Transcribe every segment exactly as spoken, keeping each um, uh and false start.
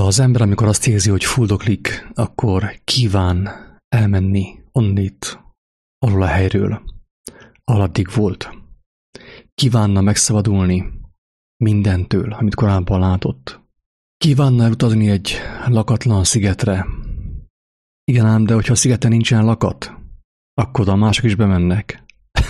Az ember, amikor azt érzi, hogy fuldoklik, akkor kíván elmenni onnét, alul a helyről, ahol addig volt. Kívánna megszabadulni mindentől, amit korábban látott. Kívánna elutazni egy lakatlan szigetre. Igen ám, de hogyha a szigeten nincsen lakat, akkor a mások is bemennek.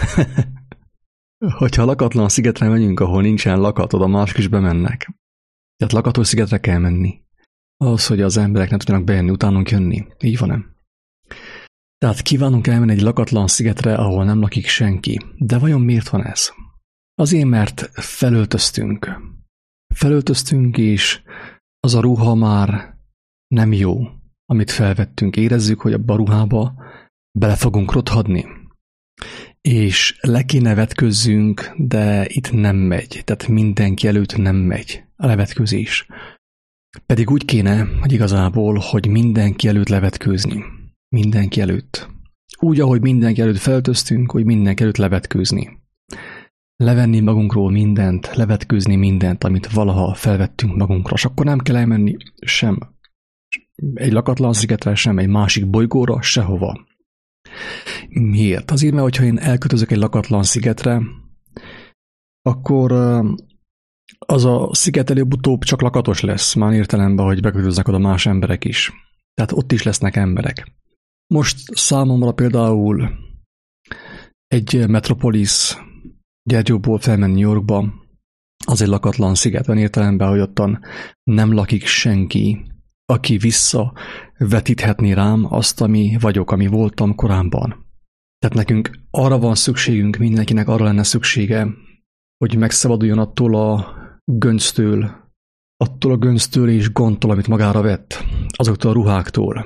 Hogyha lakatlan szigetre megyünk, ahol nincsen lakat, oda mások is bemennek. Tehát lakatos szigetre kell menni. Ahhoz, hogy az emberek nem tudjanak bejönni, utánunk jönni. Így van-e? Tehát kívánunk elmenni egy lakatlan szigetre, ahol nem lakik senki. De vajon miért van ez? Azért, mert felöltöztünk. Felöltöztünk, és az a ruha már nem jó, amit felvettünk. Érezzük, hogy abba a ruhába bele fogunk rothadni. És le kéne vetközzünk, de itt nem megy. Tehát mindenki előtt nem megy a levetkőzés. Pedig úgy kéne, hogy igazából, hogy mindenki előtt levetkőzni. Mindenki előtt. Úgy, ahogy mindenki előtt felöltöztünk, hogy mindenki előtt levetkőzni. Levenni magunkról mindent, levetkőzni mindent, amit valaha felvettünk magunkra, és akkor nem kell elmenni sem egy lakatlan szigetre, sem egy másik bolygóra, sehova. Miért? Azért, mert hogyha én elköltözök egy lakatlan szigetre, akkor az a sziget előbb-utóbb csak lakatos lesz, már értelemben, hogy beköltöznek oda más emberek is. Tehát ott is lesznek emberek. Most számomra például egy metropolis Gyergyóból felmenni New Yorkba, az egy lakatlan sziget, van értelemben, hogy ottan nem lakik senki, aki visszavetíthetné rám azt, ami vagyok, ami voltam korábban. Tehát nekünk arra van szükségünk, mindenkinek arra lenne szüksége, hogy megszabaduljon attól a gönctől, attól a gönctől és gondtól, amit magára vett, azoktól a ruháktól.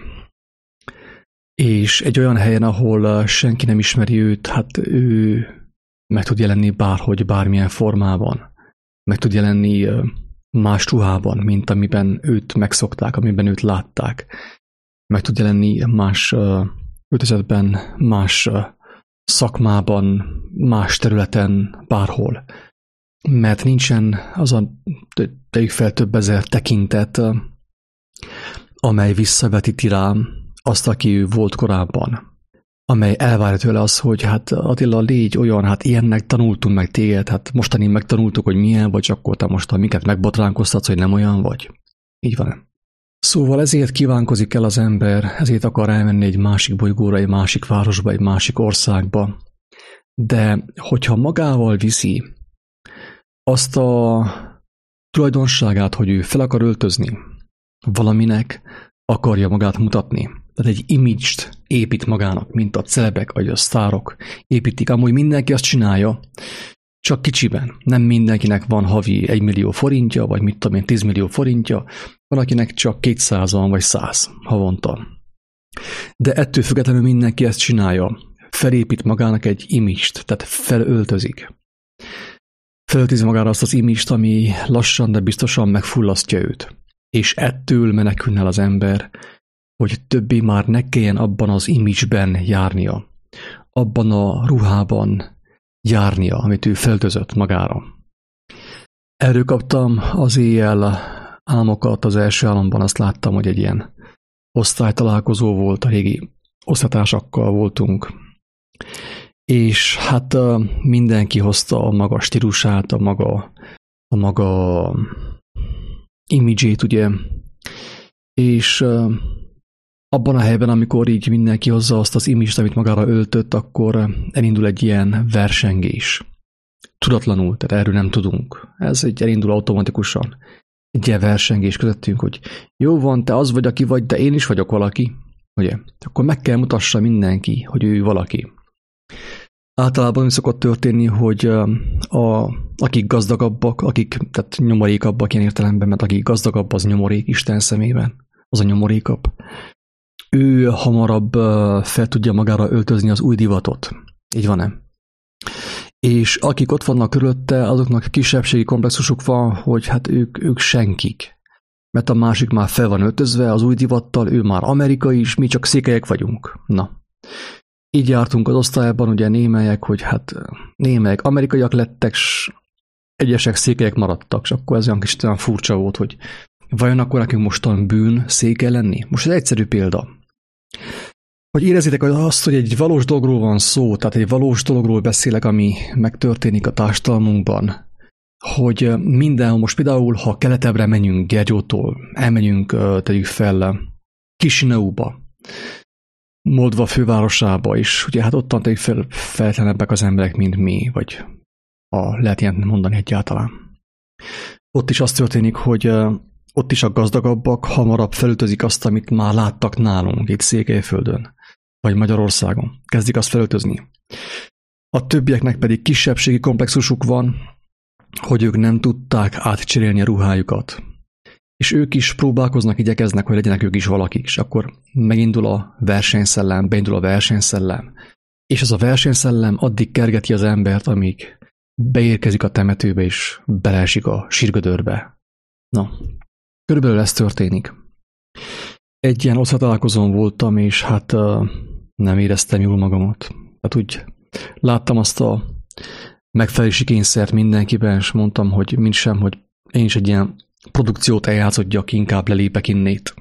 És egy olyan helyen, ahol senki nem ismeri őt, hát ő meg tud jelenni bárhogy, bármilyen formában. Meg tud jelenni más ruhában, mint amiben őt megszokták, amiben őt látták. Meg tud jelenni más öltözetben, más szakmában, más területen, bárhol. Mert nincsen az a, tegyük fel, több ezer tekintet, amely visszavetíti rám azt, aki ő volt korábban. Amely elvárja tőle az, hogy hát Attila, légy olyan, hát ilyennek tanultunk meg téged, hát mostanig megtanultuk, hogy milyen vagy, akkor te most minket megbotránkoztatsz, hogy nem olyan vagy. Így van. Szóval ezért kívánkozik el az ember, ezért akar elmenni egy másik bolygóra, egy másik városba, egy másik országba. De hogyha magával viszi azt a tulajdonságát, hogy ő fel akar öltözni valaminek, akarja magát mutatni. Tehát egy image-t épít magának, mint a celebek vagy a sztárok építik. Amúgy mindenki azt csinálja, csak kicsiben. Nem mindenkinek van havi egy millió forintja, vagy mit tudom én, tíz millió forintja, van akinek csak kétszáz van, vagy száz havonta. De ettől függetlenül mindenki ezt csinálja. Felépít magának egy image-t, tehát felöltözik. Felöltözi magára azt az image-t, ami lassan, de biztosan megfullasztja őt. És ettől menekülne el az ember, hogy többé már ne kelljen abban az image-ben járnia, abban a ruhában járnia, amit ő feltözött magára. Erről kaptam az éjjel álmokat, az első álomban azt láttam, hogy egy ilyen osztálytalálkozó volt, a régi osztálytársakkal voltunk, és hát mindenki hozta a maga stílusát, a maga, a maga image-ét, ugye, és abban a helyben, amikor így mindenki hozza azt az image-t, amit magára öltött, akkor elindul egy ilyen versengés. Tudatlanul, tehát erről nem tudunk. Ez egy elindul automatikusan. Egy ilyen versengés közöttünk, hogy jó van, te az vagy, aki vagy, de én is vagyok valaki. Ugye? Akkor meg kell mutassa mindenki, hogy ő valaki. Általában úgy szokott történni, hogy a, akik gazdagabbak, akik tehát nyomorékabbak ilyen értelemben, mert akik gazdagabb, az nyomorék Isten szemében, az a nyomorékabb. Ő hamarabb fel tudja magára öltözni az új divatot. Így van-e? És akik ott vannak körülötte, azoknak kisebbségi komplexusuk van, hogy hát ők, ők senkik. Mert a másik már fel van öltözve az új divattal, ő már amerikai is, mi csak székelyek vagyunk. Na. Így jártunk az osztályban, ugye némelyek, hogy hát némelyek amerikaiak lettek, s egyesek székelyek maradtak, és akkor ez olyan kis olyan furcsa volt, hogy Vajon akkor nekünk mostan bűn széke lenni? Most ez egyszerű példa. Hogy érezzétek azt, hogy egy valós dologról van szó, tehát egy valós dologról beszélek, ami megtörténik a társadalmunkban, hogy mindenhol, most például, ha keletebbre menjünk Gyergyótól, elmenjünk, tegyük fel Kisineuba, Moldva fővárosába is, ugye hát ottan tegyük fel feltelenebbek az emberek, mint mi, vagy ha lehet ilyen mondani egyáltalán. Ott is az történik, hogy ott is a gazdagabbak hamarabb felöltözik azt, amit már láttak nálunk itt Székelyföldön, vagy Magyarországon. Kezdik azt felöltözni. A többieknek pedig kisebbségi komplexusuk van, hogy ők nem tudták átcserélni a ruhájukat. És ők is próbálkoznak, igyekeznek, hogy legyenek ők is valakik, és akkor megindul a versenyszellem, beindul a versenyszellem. És az a versenyszellem addig kergeti az embert, amíg beérkezik a temetőbe, és beleesik a sírgödörbe. Na, körülbelül ez történik. Egy ilyen osztatalálkozón voltam, és hát uh, nem éreztem jól magamat. Hát úgy láttam azt a megfelelési kényszert mindenkiben, és mondtam, hogy mind sem, hogy én is egy ilyen produkciót eljátszodjak, inkább lelépek innét.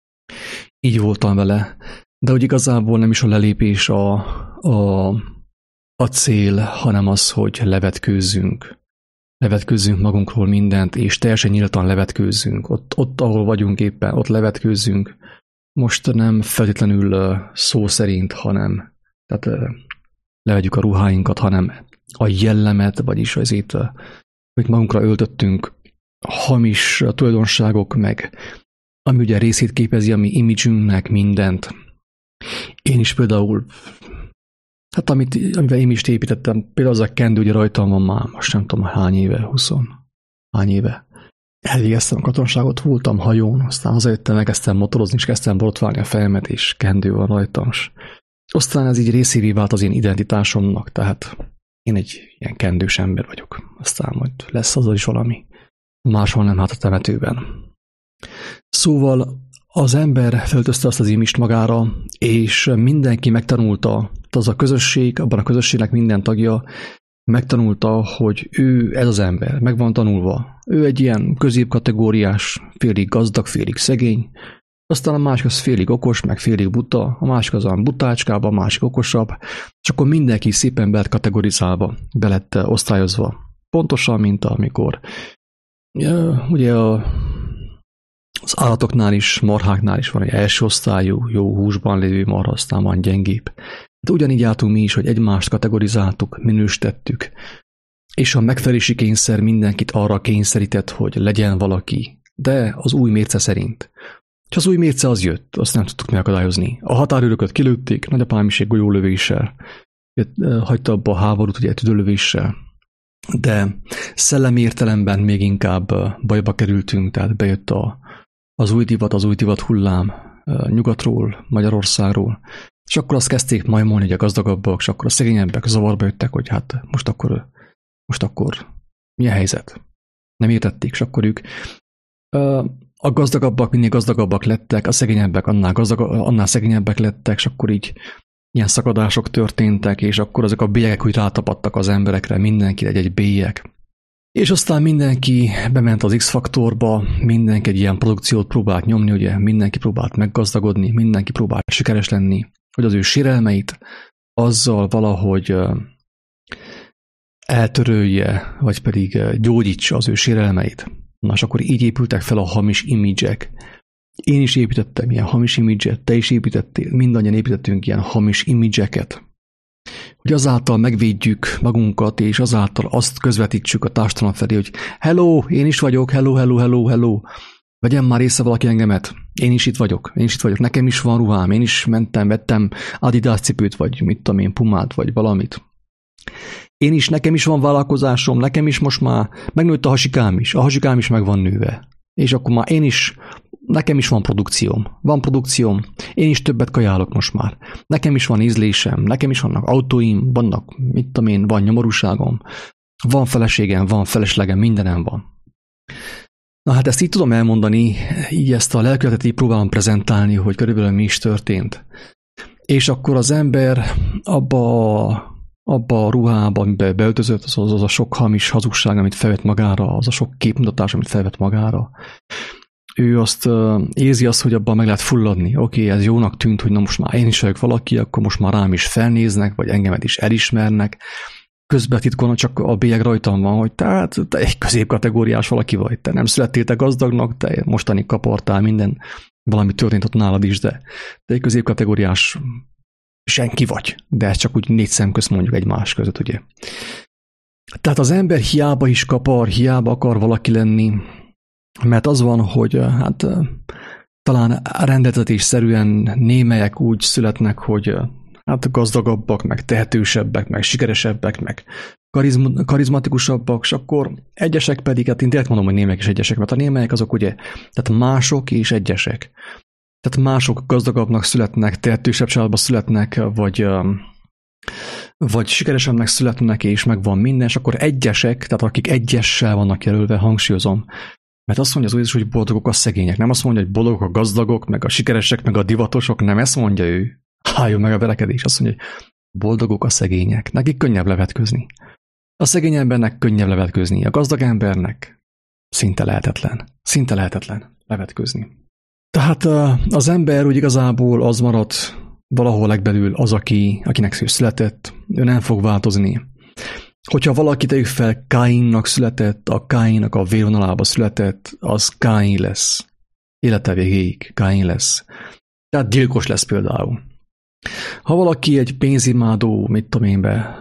Így voltam vele, de hogy igazából nem is a lelépés a, a, a cél, hanem az, hogy levetkőzzünk. Levetkőzzünk magunkról mindent, és teljesen nyíltan levetkőzzünk. Ott, ott, ahol vagyunk éppen, ott levetkőzzünk. Most nem feltétlenül szó szerint, hanem tehát levegyük a ruháinkat, hanem a jellemet, vagyis azért, amit magunkra öltöttünk, hamis tulajdonságok, meg ami ugye részét képezi a mi imidzsünknek, mindent. Én is például, hát amit, amivel én is építettem, például az a kendő, ugye rajtam van már, most nem tudom hány éve, huszon, hány éve. Elvégeztem a katonságot, voltam hajón, aztán hazajöttem, elkezdtem motorozni, és kezdtem borotválni a fejemet, és kendő van rajtam. Aztán ez így részévé vált az én identitásomnak, tehát én egy ilyen kendős ember vagyok. Aztán majd lesz azzal is valami. Máshol nem, hát a temetőben. Szóval az ember feltözte azt az imist magára, és mindenki megtanulta, az a közösség, abban a közösségnek minden tagja megtanulta, hogy ő ez az ember, meg van tanulva. Ő egy ilyen középkategóriás, félig gazdag, félig szegény, aztán a másik az félig okos, meg félig buta, a másik az olyan butácskább, a másik okosabb, és akkor mindenki szépen be lett kategorizálva, be lett osztályozva. Pontosan, mint amikor ja, ugye a, az állatoknál is, marháknál is van egy első osztályú, jó húsban lévő marha, aztán van gyengébb. De ugyanígy álltunk mi is, hogy egymást kategorizáltuk, minősítettük, és a megfelelési kényszer mindenkit arra kényszerített, hogy legyen valaki, de az új mérce szerint. És az új mérce az jött, azt nem tudtuk megakadályozni. A határőröket kilőtték, nagyapám is egy golyólövéssel, hagyta abba a háborút, ugye egy tüdőlövéssel, de szellemi értelemben még inkább bajba kerültünk, tehát bejött a, az új divat, az új divat hullám nyugatról, Magyarországról, és akkor azt kezdték majmolni, hogy a gazdagabbak, és akkor a szegényebbek zavarba jöttek, hogy hát most akkor, most akkor milyen helyzet? Nem értették, és akkor ők a gazdagabbak minél gazdagabbak lettek, a szegényebbek annál, gazdag, annál szegényebbek lettek, és akkor így ilyen szakadások történtek, és akkor ezek a bélyegek úgy rátapadtak az emberekre, mindenki egy-egy bélyeg. És aztán mindenki bement az X-faktorba, mindenki egy ilyen produkciót próbált nyomni, ugye mindenki próbált meggazdagodni, mindenki próbált sikeres lenni, hogy az ő sérelmeit azzal valahogy eltörölje, vagy pedig gyógyítsa az ő sérelmeit. Na, és akkor így épültek fel a hamis imidzsek. Én is építettem ilyen hamis imidzset, te is építettél, mindannyian építettünk ilyen hamis imidzseket. Hogy azáltal megvédjük magunkat, és azáltal azt közvetítsük a társadalom felé, hogy hello, én is vagyok, hello, hello, hello, hello. Vegyen már észre valaki engemet. Én is itt vagyok, én is itt vagyok, nekem is van ruhám, én is mentem, vettem Adidas cipőt, vagy mit tudom én, Pumát, vagy valamit. Én is, nekem is van vállalkozásom, nekem is most már megnőtt a hasikám is, a hasikám is meg van nőve. És akkor már én is, nekem is van produkcióm, van produkcióm, én is többet kajálok most már. Nekem is van ízlésem, nekem is vannak autóim, vannak, mit tudom én, van nyomorúságom, van feleségem, van feleslegem, mindenem van. Na hát ezt így tudom elmondani, így ezt a lelkületet így próbálom prezentálni, hogy körülbelül mi is történt. És akkor az ember abba abba a ruhába, amiben beöltözött, az, az a sok hamis hazugság, amit felvett magára, az a sok képmutatás, amit felvett magára, ő azt érzi azt, hogy abban meg lehet fulladni. Oké, okay, ez jónak tűnt, hogy na most már én is vagyok valaki, akkor most már rám is felnéznek, vagy engemet is elismernek. Közben titkolna csak a bélyeg rajtam van, hogy tehát te egy középkategóriás valaki vagy, te nem születtél te gazdagnak, te mostani kapartál minden, valami történt ott nálad is, de te egy középkategóriás senki vagy, de ez csak úgy négy szem közt mondjuk egymás között, ugye. Tehát az ember hiába is kapar, hiába akar valaki lenni, mert az van, hogy hát talán rendeltetésszerűen némelyek úgy születnek, hogy hát gazdagabbak, meg tehetősebbek, meg sikeresebbek, meg karizm- karizmatikusabbak, és akkor egyesek pedig, hát én direkt mondom, hogy némelyek és egyesek, mert a némelyek azok ugye, tehát mások és egyesek. Tehát mások gazdagabbnak születnek, tehetősebb családba születnek, vagy, vagy sikeresebbnek születnek, és megvan minden, és akkor egyesek, tehát akik egyessel vannak jelölve, hangsúlyozom, mert azt mondja az Úr Jézus, hogy boldogok a szegények. Nem azt mondja, hogy boldogok a gazdagok, meg a sikeresek, meg a divatosok, nem ezt mondja ő. Álljon meg a verekedés. Azt mondja, hogy boldogok a szegények. Nekik könnyebb levetközni. A szegény embernek könnyebb levetközni. A gazdag embernek szinte lehetetlen. Szinte lehetetlen levetközni. Tehát az ember úgy igazából az marad valahol legbelül az, aki, akinek ő született. Ő nem fog változni. Hogyha valaki tegyük fel Káinnak született, a Káinnak a vérvonalába született, az Káin lesz. Élete végéig Káin lesz. Tehát gyilkos lesz például. Ha valaki egy pénzimádó, mit tudom én be,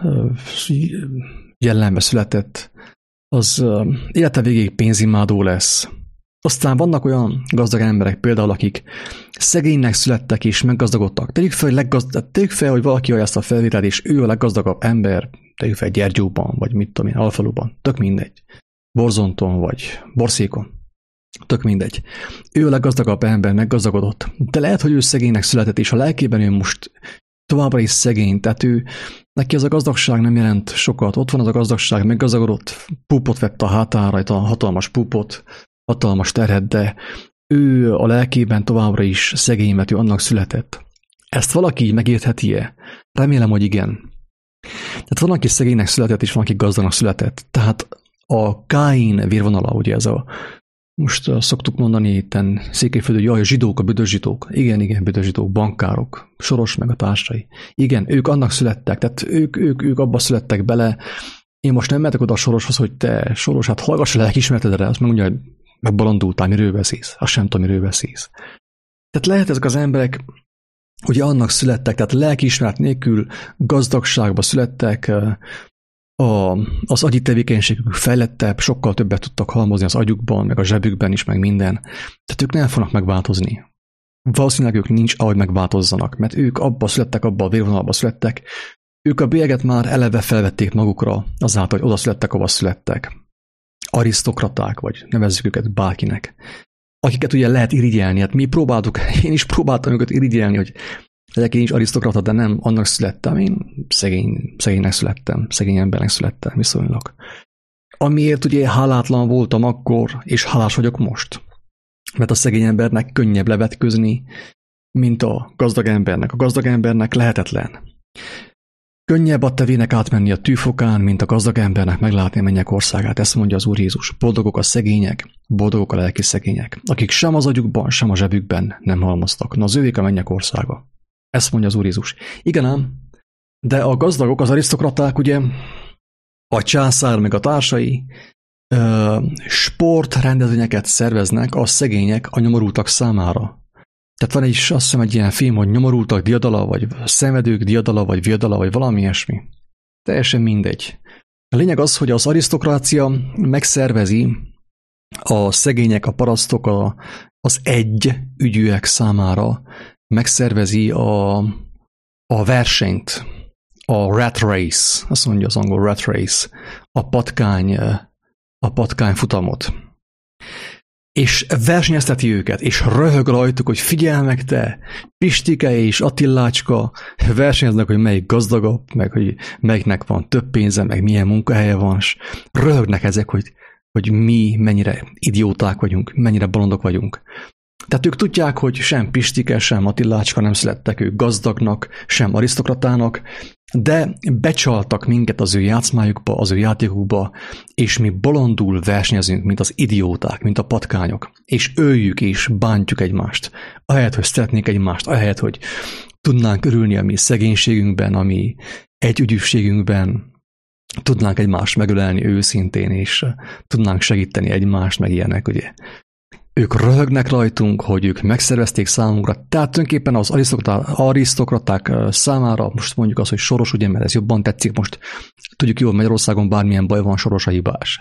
jellembe született, az élete végéig pénzimádó lesz. Aztán vannak olyan gazdag emberek például, akik szegénynek születtek és meggazdagodtak. Tegyük fel, hogy, leggazd... Tegyük fel, hogy valaki adja ezt a felvételt, és ő a leggazdagabb ember, tegyük fel Gyergyóban, vagy mit tudom én, Alfaluban, tök mindegy. Borzonton, vagy Borszékon, tök mindegy. Ő a leggazdagabb ember, meggazdagodott. De lehet, hogy ő szegénynek született, és a lelkében ő most továbbra is szegény, tehát ő, neki az a gazdagság nem jelent sokat. Ott van az a gazdagság, meggazdagodott, púpot vett a hátára, a hatalmas púpot, hatalmas terhet, de ő a lelkében továbbra is szegény, mert ő annak született. Ezt valaki így megértheti-e? Remélem, hogy igen. Tehát van, aki szegénynek született, és van, aki gazdagnak született. Tehát a Káin vérvonala, ugye ez a, most szoktuk mondani itten Székelyföldön, hogy jaj, a zsidók, a büdös zsidók. Igen, igen, büdös zsidók, bankárok, Soros meg a társai. Igen, ők annak születtek, tehát ők, ők, ők abba születtek bele. Én most nem mehetek oda a Soroshoz, hogy te, Soros, hát hallgass a lelkiismeretedre, azt mondja, hogy megbalandultál, miről beszélsz. Azt sem tudom, miről beszélsz. Tehát lehet ezek az emberek, ugye annak születtek, tehát lelkiismeret nélkül gazdagságba születtek, a, az agyi tevékenységük fejlettebb, sokkal többet tudtak halmozni az agyukban, meg a zsebükben is, meg minden. Tehát ők nem fognak megváltozni. Valószínűleg ők nincs, ahogy megváltozzanak, mert ők abba születtek, abba a vérvonalba születtek. Ők a bélyeget már eleve felvették magukra, azáltal, hogy oda születtek, ahova születtek. Arisztokraták, vagy nevezzük őket bárkinek. Akiket ugye lehet irigyelni, hát mi próbáltuk, én is próbáltam őket irigyelni, hogy legyek én is arisztokrata, de nem annak születtem, én szegény, szegénynek születtem, szegény embernek születtem viszonylag. Amiért ugye hálátlan voltam akkor, és hálás vagyok most. Mert a szegény embernek könnyebb levetközni, mint a gazdag embernek. A gazdag embernek lehetetlen. Könnyebb a tevének átmenni a tűfokán, mint a gazdag embernek meglátni a mennyek országát. Ezt mondja az Úr Jézus. Boldogok a szegények, boldogok a lelki szegények, akik sem az agyukban, sem a zsebükben nem halmoztak. Na, az ővék a mennyek országa. Ezt mondja az Úr Jézus. Igen ám, de a gazdagok, az arisztokraták, ugye, a császár meg a társai sportrendezvényeket szerveznek a szegények, a nyomorultak számára. Tehát van egy, azt hiszem, egy ilyen film, hogy nyomorultak diadala, vagy szenvedők diadala, vagy viadala, vagy valami ilyesmi. Teljesen mindegy. A lényeg az, hogy az arisztokrácia megszervezi a szegények, a parasztok, a, az egy ügyűek számára, megszervezi a, a versenyt, a rat race, azt mondja az angol rat race, a patkány, a patkány futamot. És versenyezteti őket, és röhög rajtuk, hogy figyelj meg te, Pistike és Attilácska versenyeznek, hogy melyik gazdagabb, meg hogy melyiknek van több pénze, meg milyen munkahelye van, és röhögnek ezek, hogy, hogy mi mennyire idióták vagyunk, mennyire bolondok vagyunk. Tehát ők tudják, hogy sem Pistike, sem Attilácska nem születtek ők gazdagnak, sem arisztokratának, de becsaltak minket az ő játszmájukba, az ő játékukba, és mi bolondul versenyezünk, mint az idióták, mint a patkányok, és öljük és bántjuk egymást, ahelyett, hogy szeretnék egymást, ahelyett, hogy tudnánk örülni a mi szegénységünkben, a mi együgyűségünkben, tudnánk egymást megölelni őszintén, és tudnánk segíteni egymást, meg ilyenek, ugye. Ők röhögnek rajtunk, hogy ők megszervezték számunkra, tehát tulajdonképpen az arisztokraták számára, most mondjuk azt, hogy Soros, ugye, mert ez jobban tetszik, most tudjuk jól, Magyarországon bármilyen baj van, Soros a hibás.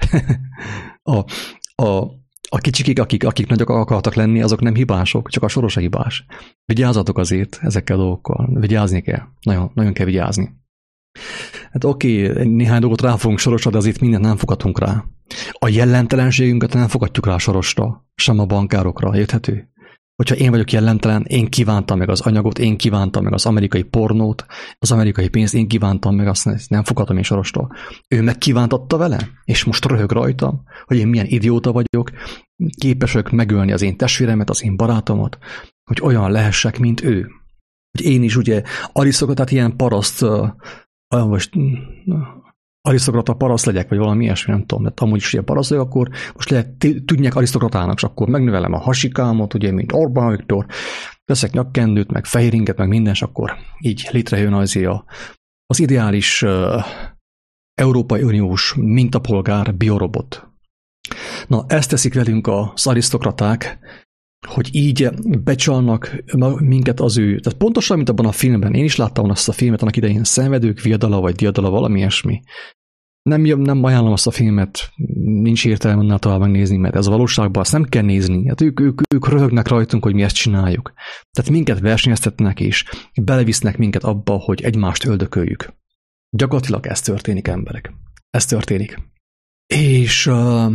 a, a, a kicsikik, akik, akik nagyok akartak lenni, azok nem hibások, csak a Soros a hibás. Vigyázzatok azért ezekkel a dolgokkal, vigyázni kell, nagyon, nagyon kell vigyázni. Hát oké, okay, néhány dolgot rá fogunk Sorosra, de azért mindent nem fogadunk rá. A jellemtelenségünket nem fogadjuk rá a Sorosra, sem a bankárokra, érthető? Hogyha én vagyok jellentelen, én kívántam meg az anyagot, én kívántam meg az amerikai pornót, az amerikai pénzt, én kívántam meg, azt nem fogadom én Sorostól. Ő megkívántatta vele, és most röhög rajtam, hogy én milyen idióta vagyok, képes vagyok megölni az én testvéremet, az én barátomat, hogy olyan lehessek, mint ő. Hogy én is ugye arisztokratát, ilyen paraszt, olyan most arisztokrata paraszt legyek, vagy valami ilyesmi, nem tudom, mert amúgy is ilyen paraszt vagyok, akkor most lehet, tudják arisztokratának, és akkor megnövelem a hasikámot, ugye, mint Orbán Viktor, veszek nyakkendőt, meg fehéringet, meg minden, és akkor így létrejön az, a, az ideális uh, Európai Uniós mintapolgár biorobot. Na, ezt teszik velünk az arisztokraták, hogy így becsalnak minket az ő, tehát pontosan, mint abban a filmben, én is láttam azt a filmet annak idején, Szenvedők viadala, vagy diadala, valami ilyesmi. Nem, nem ajánlom azt a filmet, nincs értelme annál tovább megnézni, mert ez a valóságban azt nem kell nézni. Hát ők, ők, ők röhögnek rajtunk, hogy mi ezt csináljuk. Tehát minket versenyeztetnek, és belevisznek minket abba, hogy egymást öldököljük. Gyakorlatilag ez történik, emberek. Ez történik. És... Uh,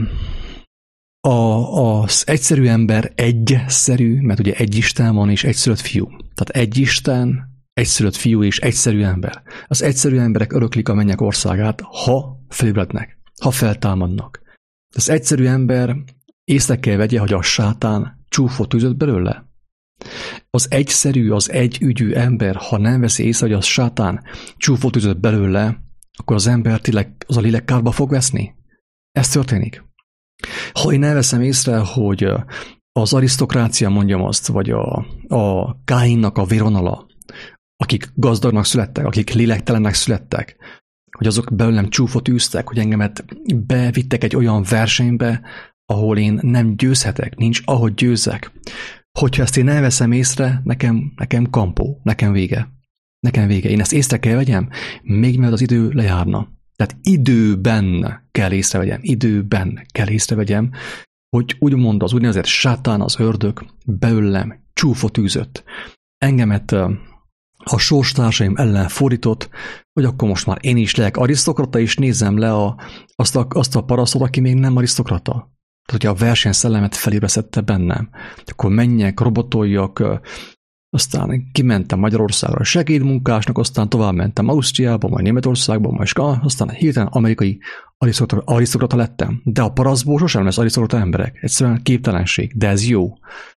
A, az egyszerű ember egyszerű, mert ugye egy Isten van és egyszülött fiú. Tehát egy Isten, egyszülött fiú és egyszerű ember. Az egyszerű emberek öröklik a mennyek országát, ha felébrednek, ha feltámadnak. Az egyszerű ember észre kell vegye, hogy a sátán csúfot üzött belőle. Az egyszerű, az együgyű ember, ha nem veszi észre, hogy a sátán csúfot üzött belőle, akkor az ember tényleg, az a lélek kárba fog veszni. Ez történik. Ha én elveszem észre, hogy az arisztokrácia, mondjam azt, vagy a, a Káinnak a vérvonala, akik gazdagnak születtek, akik lélektelennek születtek, hogy azok belőlem csúfot űztek, hogy engemet bevittek egy olyan versenybe, ahol én nem győzhetek, nincs ahogy győzzek. Hogyha ezt én elveszem észre, nekem, nekem kampó, nekem vége. Nekem vége. Én ezt észre kell vegyem, még mielőtt az idő lejárna. Tehát időben kell észrevegyem, időben kell észrevegyem, hogy úgymond az úgynevezett sátán, az ördög belőlem csúfot űzött. Engemet a sorstársaim ellen fordított, hogy akkor most már én is legyek arisztokrata, és nézzem le a, azt, a, azt a parasztot, aki még nem arisztokrata. Tehát, hogy a versenyszellemet felébresztette bennem. Akkor menjek, robotoljak, aztán kimentem Magyarországra segédmunkásnak, aztán tovább mentem Ausztriába, majd Németországba, majd aztán hirtelen amerikai arisztokrata, arisztokrata lettem. De a parasztból sosem lesz arisztokrata emberek. Egyszerűen képtelenség, de ez jó.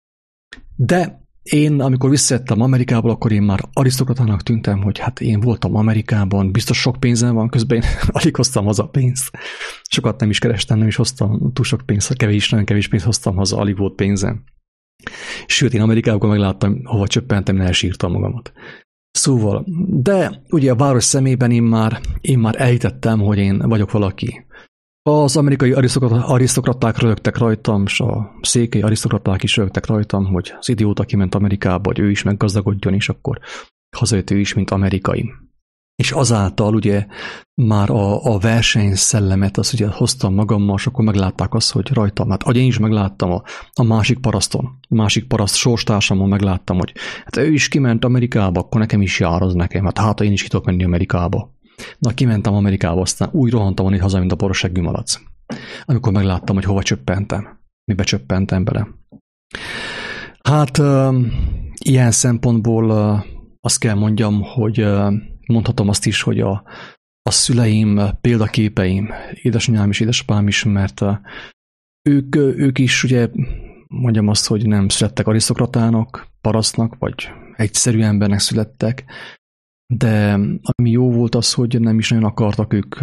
De én, amikor visszajöttem Amerikából, akkor én már arisztokratának tűntem, hogy hát én voltam Amerikában, biztos sok pénzem van, közben én alig hoztam haza pénzt. Sokat nem is kerestem, nem is hoztam túl sok pénzt, kevés, nagyon kevés pénzt hoztam haza, alig volt pénzem. Sőt, én Amerikában megláttam, hova csöppentem, én elsírtam magamat. Szóval, de ugye a város szemében én már, én már elhitettem, hogy én vagyok valaki. Az amerikai arisztokraták röhögtek rajtam, és a székely arisztokraták is röhögtek rajtam, hogy az idióta kiment Amerikába, hogy ő is meggazdagodjon, és akkor hazajött ő is, mint amerikai. És azáltal ugye már a, a versenyszellemet azt ugye hoztam magammal, és akkor meglátták azt, hogy rajtam, hát ahogy én is megláttam a, a másik paraszton, a másik paraszt sorstársamon megláttam, hogy hát ő is kiment Amerikába, akkor nekem is jár az nekem, hát hát én is ki tudok menni Amerikába. Na, kimentem Amerikába, aztán úgy rohantam itt haza, mint a borosseggű malac. Amikor megláttam, hogy hova csöppentem, mibe csöppentem bele. Hát uh, ilyen szempontból uh, azt kell mondjam, hogy uh, mondhatom azt is, hogy a, a szüleim, példaképeim, édesanyám és édesapám is, mert uh, ők, ők is ugye mondjam azt, hogy nem születtek arisztokratának, parasztnak, vagy egyszerű embernek születtek, de ami jó volt az, hogy nem is nagyon akartak ők,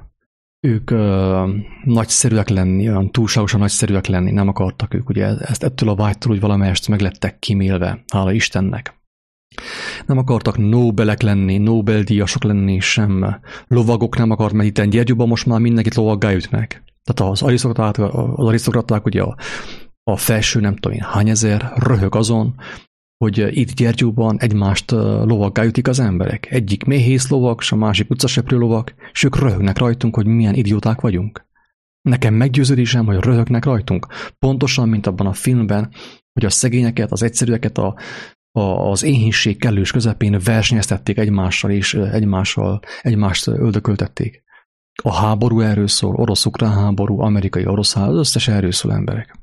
ők nagyszerűek lenni, olyan túlságosan nagyszerűek lenni, nem akartak ők, ugye ezt ettől a vágytól, hogy valamelyest meg lettek kimélve, hála Istennek. Nem akartak Nobelek lenni, Nobel-díjasok lenni, sem lovagok nem akart, mert itt Gyergyóban most már mindenkit lovaggá ütnek. Tehát az arisztokraták, az arisztokraták ugye a, a felső nem tudom én hány ezer röhög azon, hogy itt Gyergyóban egymást lovaggá ütik az emberek. Egyik méhész lovag, és a másik utcaseprő lovag, és ők röhögnek rajtunk, hogy milyen idióták vagyunk. Nekem meggyőződésem, hogy röhögnek rajtunk. Pontosan, mint abban a filmben, hogy a szegényeket, az egyszerűeket a az éhínség kellős közepén versenyeztették egymással, és egymással, egymást öldököltették. A háború erről szól, orosz-ukrán háború, amerikai-orosz háború, az összes erről szól, emberek.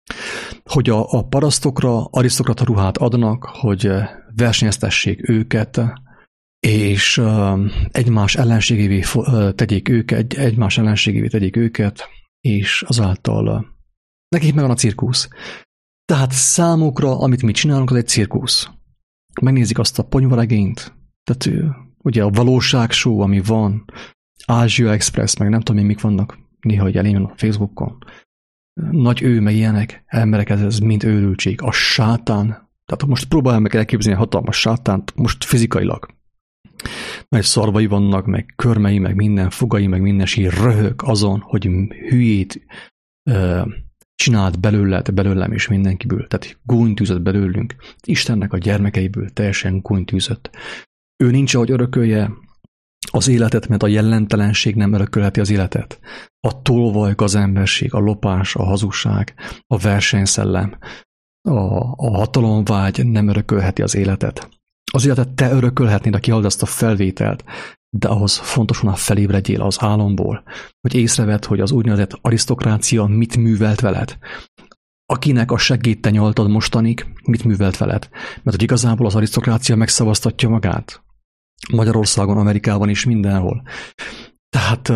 Hogy a, a parasztokra arisztokrata ruhát adnak, hogy versenyeztessék őket, és egymás ellenségévé tegyék őket, egymás ellenségévé tegyék őket, és azáltal nekik megvan a cirkusz. Tehát számukra, amit mi csinálunk, az egy cirkusz. Megnézik azt a ponyvaregényt, tehát ugye a valóságshow, ami van, Ázsia Express, meg nem tudom én, mik vannak, néha hogy eléjön a Facebookon. Nagy ő, meg ilyenek, emberek, ez, ez mind őrültség. A sátán, tehát most próbálom meg elképzelni a hatalmas sátánt, most fizikailag. Nagy szarvai vannak, meg körmei, meg minden fogai, meg minden sír röhög azon, hogy hülyét uh, csinált belőled, belőlem és mindenkiből. Tehát gúnytűzött belőlünk. Istennek a gyermekeiből teljesen gúnytűzött. Ő nincs, ahogy örökölje az életet, mert a jellentelenség nem örökölheti az életet. A tolvaj, az emberség, a lopás, a hazugság, a versenyszellem, a, a hatalomvágy nem örökölheti az életet. Az életet te örökölhetnéd, aki hallod ezt a felvételt, de ahhoz fontos, hogy felébredjél az álomból, hogy észrevedd, hogy az úgynevezett arisztokrácia mit művelt veled. Akinek a segít te nyaltad mostanig, mit művelt veled. Mert hogy igazából az arisztokrácia megszavaztatja magát. Magyarországon, Amerikában is mindenhol. Tehát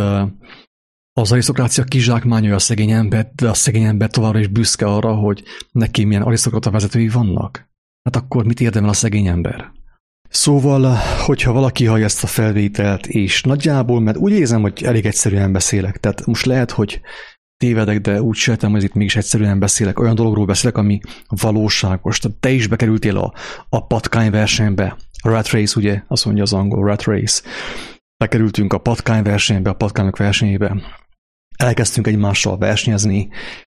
az arisztokrácia kizsákmányolja a szegény embert, de a szegény ember továbbra is büszke arra, hogy neki milyen arisztokrata vezetői vannak. Hát akkor mit érdemel a szegény ember? Szóval, hogyha valaki hallja ezt a felvételt, és nagyjából, mert úgy érzem, hogy elég egyszerűen beszélek, tehát most lehet, hogy tévedek, de úgy sejtem, hogy itt mégis egyszerűen beszélek, olyan dologról beszélek, ami valóságos. Tehát te is bekerültél a, a patkányversenybe, a rat race, ugye, azt mondja az angol, rat race. Bekerültünk a patkányversenybe, a patkányok versenyébe. Elkezdtünk egymással versenyezni,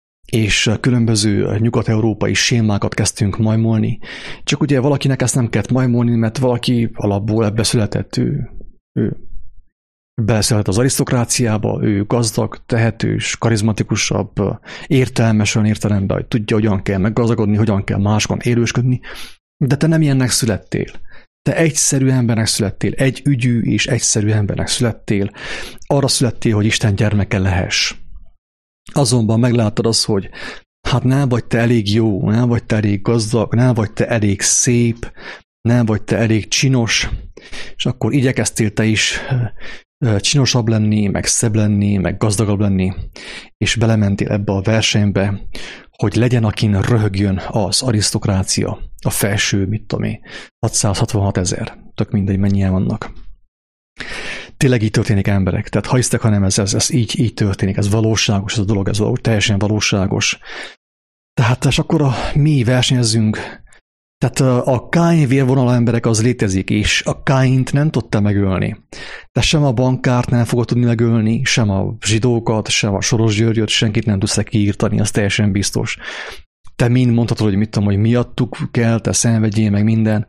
és különböző nyugat-európai sémákat kezdtünk majmolni. Csak ugye valakinek ezt nem kellett majmolni, mert valaki alapból ebbe született, ő, ő beleszületett az arisztokráciába, ő gazdag, tehetős, karizmatikusabb, értelmes olyan értelemben, hogy tudja, hogyan kell meggazdagodni, hogyan kell máskon élősködni, de te nem ilyennek születtél. Te egyszerű embernek születtél, egy ügyű és egyszerű embernek születtél, arra születtél, hogy Isten gyermeke lehess. Azonban megláttad azt, hogy hát nem vagy te elég jó, nem vagy te elég gazdag, nem vagy te elég szép, nem vagy te elég csinos, és akkor igyekeztél te is csinosabb lenni, meg szebb lenni, meg gazdagabb lenni, és belementél ebbe a versenybe, hogy legyen, akin röhögjön az arisztokrácia, a felső, mit tudom én, hatszázhatvanhat ezer, tök mindegy, mennyien vannak. Tényleg így történik, emberek. Tehát ha hisztek, hanem ez, ez, ez így, így történik, ez valóságos, ez a dolog, ez valós, teljesen valóságos. Tehát és akkor a, mi versenyezzünk. Tehát a Káin vérvonalú emberek az létezik, és a Káint nem tudta megölni. De sem a bankárt nem fogod tudni megölni, sem a zsidókat, sem a Soros Györgyöt, senkit nem tudsz kiírtani, az teljesen biztos. Te mind mondhatod, hogy mit tudom, hogy miattuk kell, te szenvedjél, meg minden.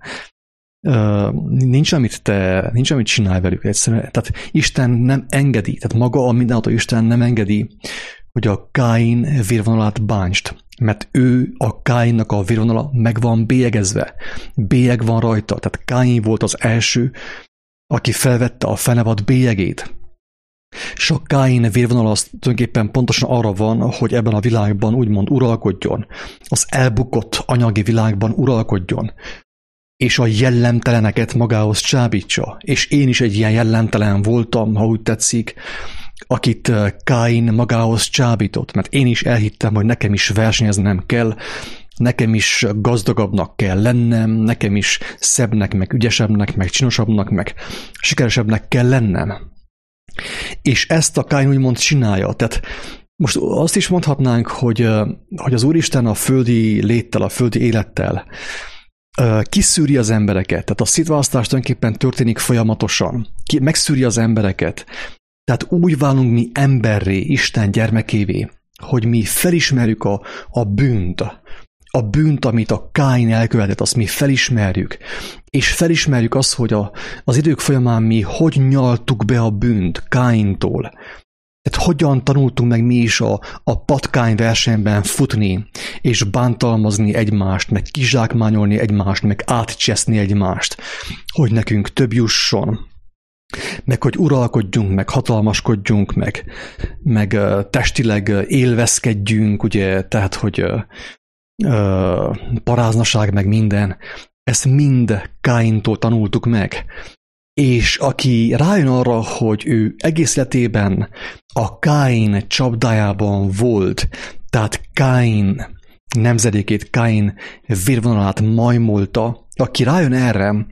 Uh, nincs, amit te, nincs, amit csinálj velük egyszerűen. Tehát Isten nem engedi, tehát maga a mindenható Isten nem engedi, hogy a Káin vérvonalát bántsd, mert ő, a Káinnak a vérvonala meg van bélyegezve. Bélyeg van rajta, tehát Káin volt az első, aki felvette a fenevad bélyegét. És a Káin vérvonala az tulajdonképpen pontosan arra van, hogy ebben a világban úgymond uralkodjon. Az elbukott anyagi világban uralkodjon. És a jellemteleneket magához csábítsa. És én is egy ilyen jellemtelen voltam, ha úgy tetszik, akit Káin magához csábított, mert én is elhittem, hogy nekem is versenyeznem kell, nekem is gazdagabbnak kell lennem, nekem is szebbnek, meg ügyesebbnek, meg csinosabbnak, meg sikeresebbnek kell lennem. És ezt a Káin úgymond csinálja. Tehát most azt is mondhatnánk, hogy, hogy az Úristen a földi léttel, a földi élettel kiszűri az embereket. Tehát a szétválasztás tulajdonképpen történik folyamatosan. Ki, megszűri az embereket. Tehát úgy válunk mi emberré, Isten gyermekévé, hogy mi felismerjük a, a bűnt, a bűnt, amit a Káin elkövetett, azt mi felismerjük, és felismerjük azt, hogy a, az idők folyamán mi hogy nyaltuk be a bűnt Káintól. Tehát hogyan tanultunk meg mi is a, a patkány versenyben futni, és bántalmazni egymást, meg kizsákmányolni egymást, meg átcseszni egymást, hogy nekünk több jusson, meg hogy uralkodjunk, meg hatalmaskodjunk, meg, meg testileg élvezkedjünk, ugye, tehát, hogy uh, paráznaság, meg minden. Ezt mind Káintól tanultuk meg. És aki rájön arra, hogy ő egész életében a Káin csapdájában volt, tehát Káin nemzedékét, Káin vérvonalát majmolta, aki rájön erre,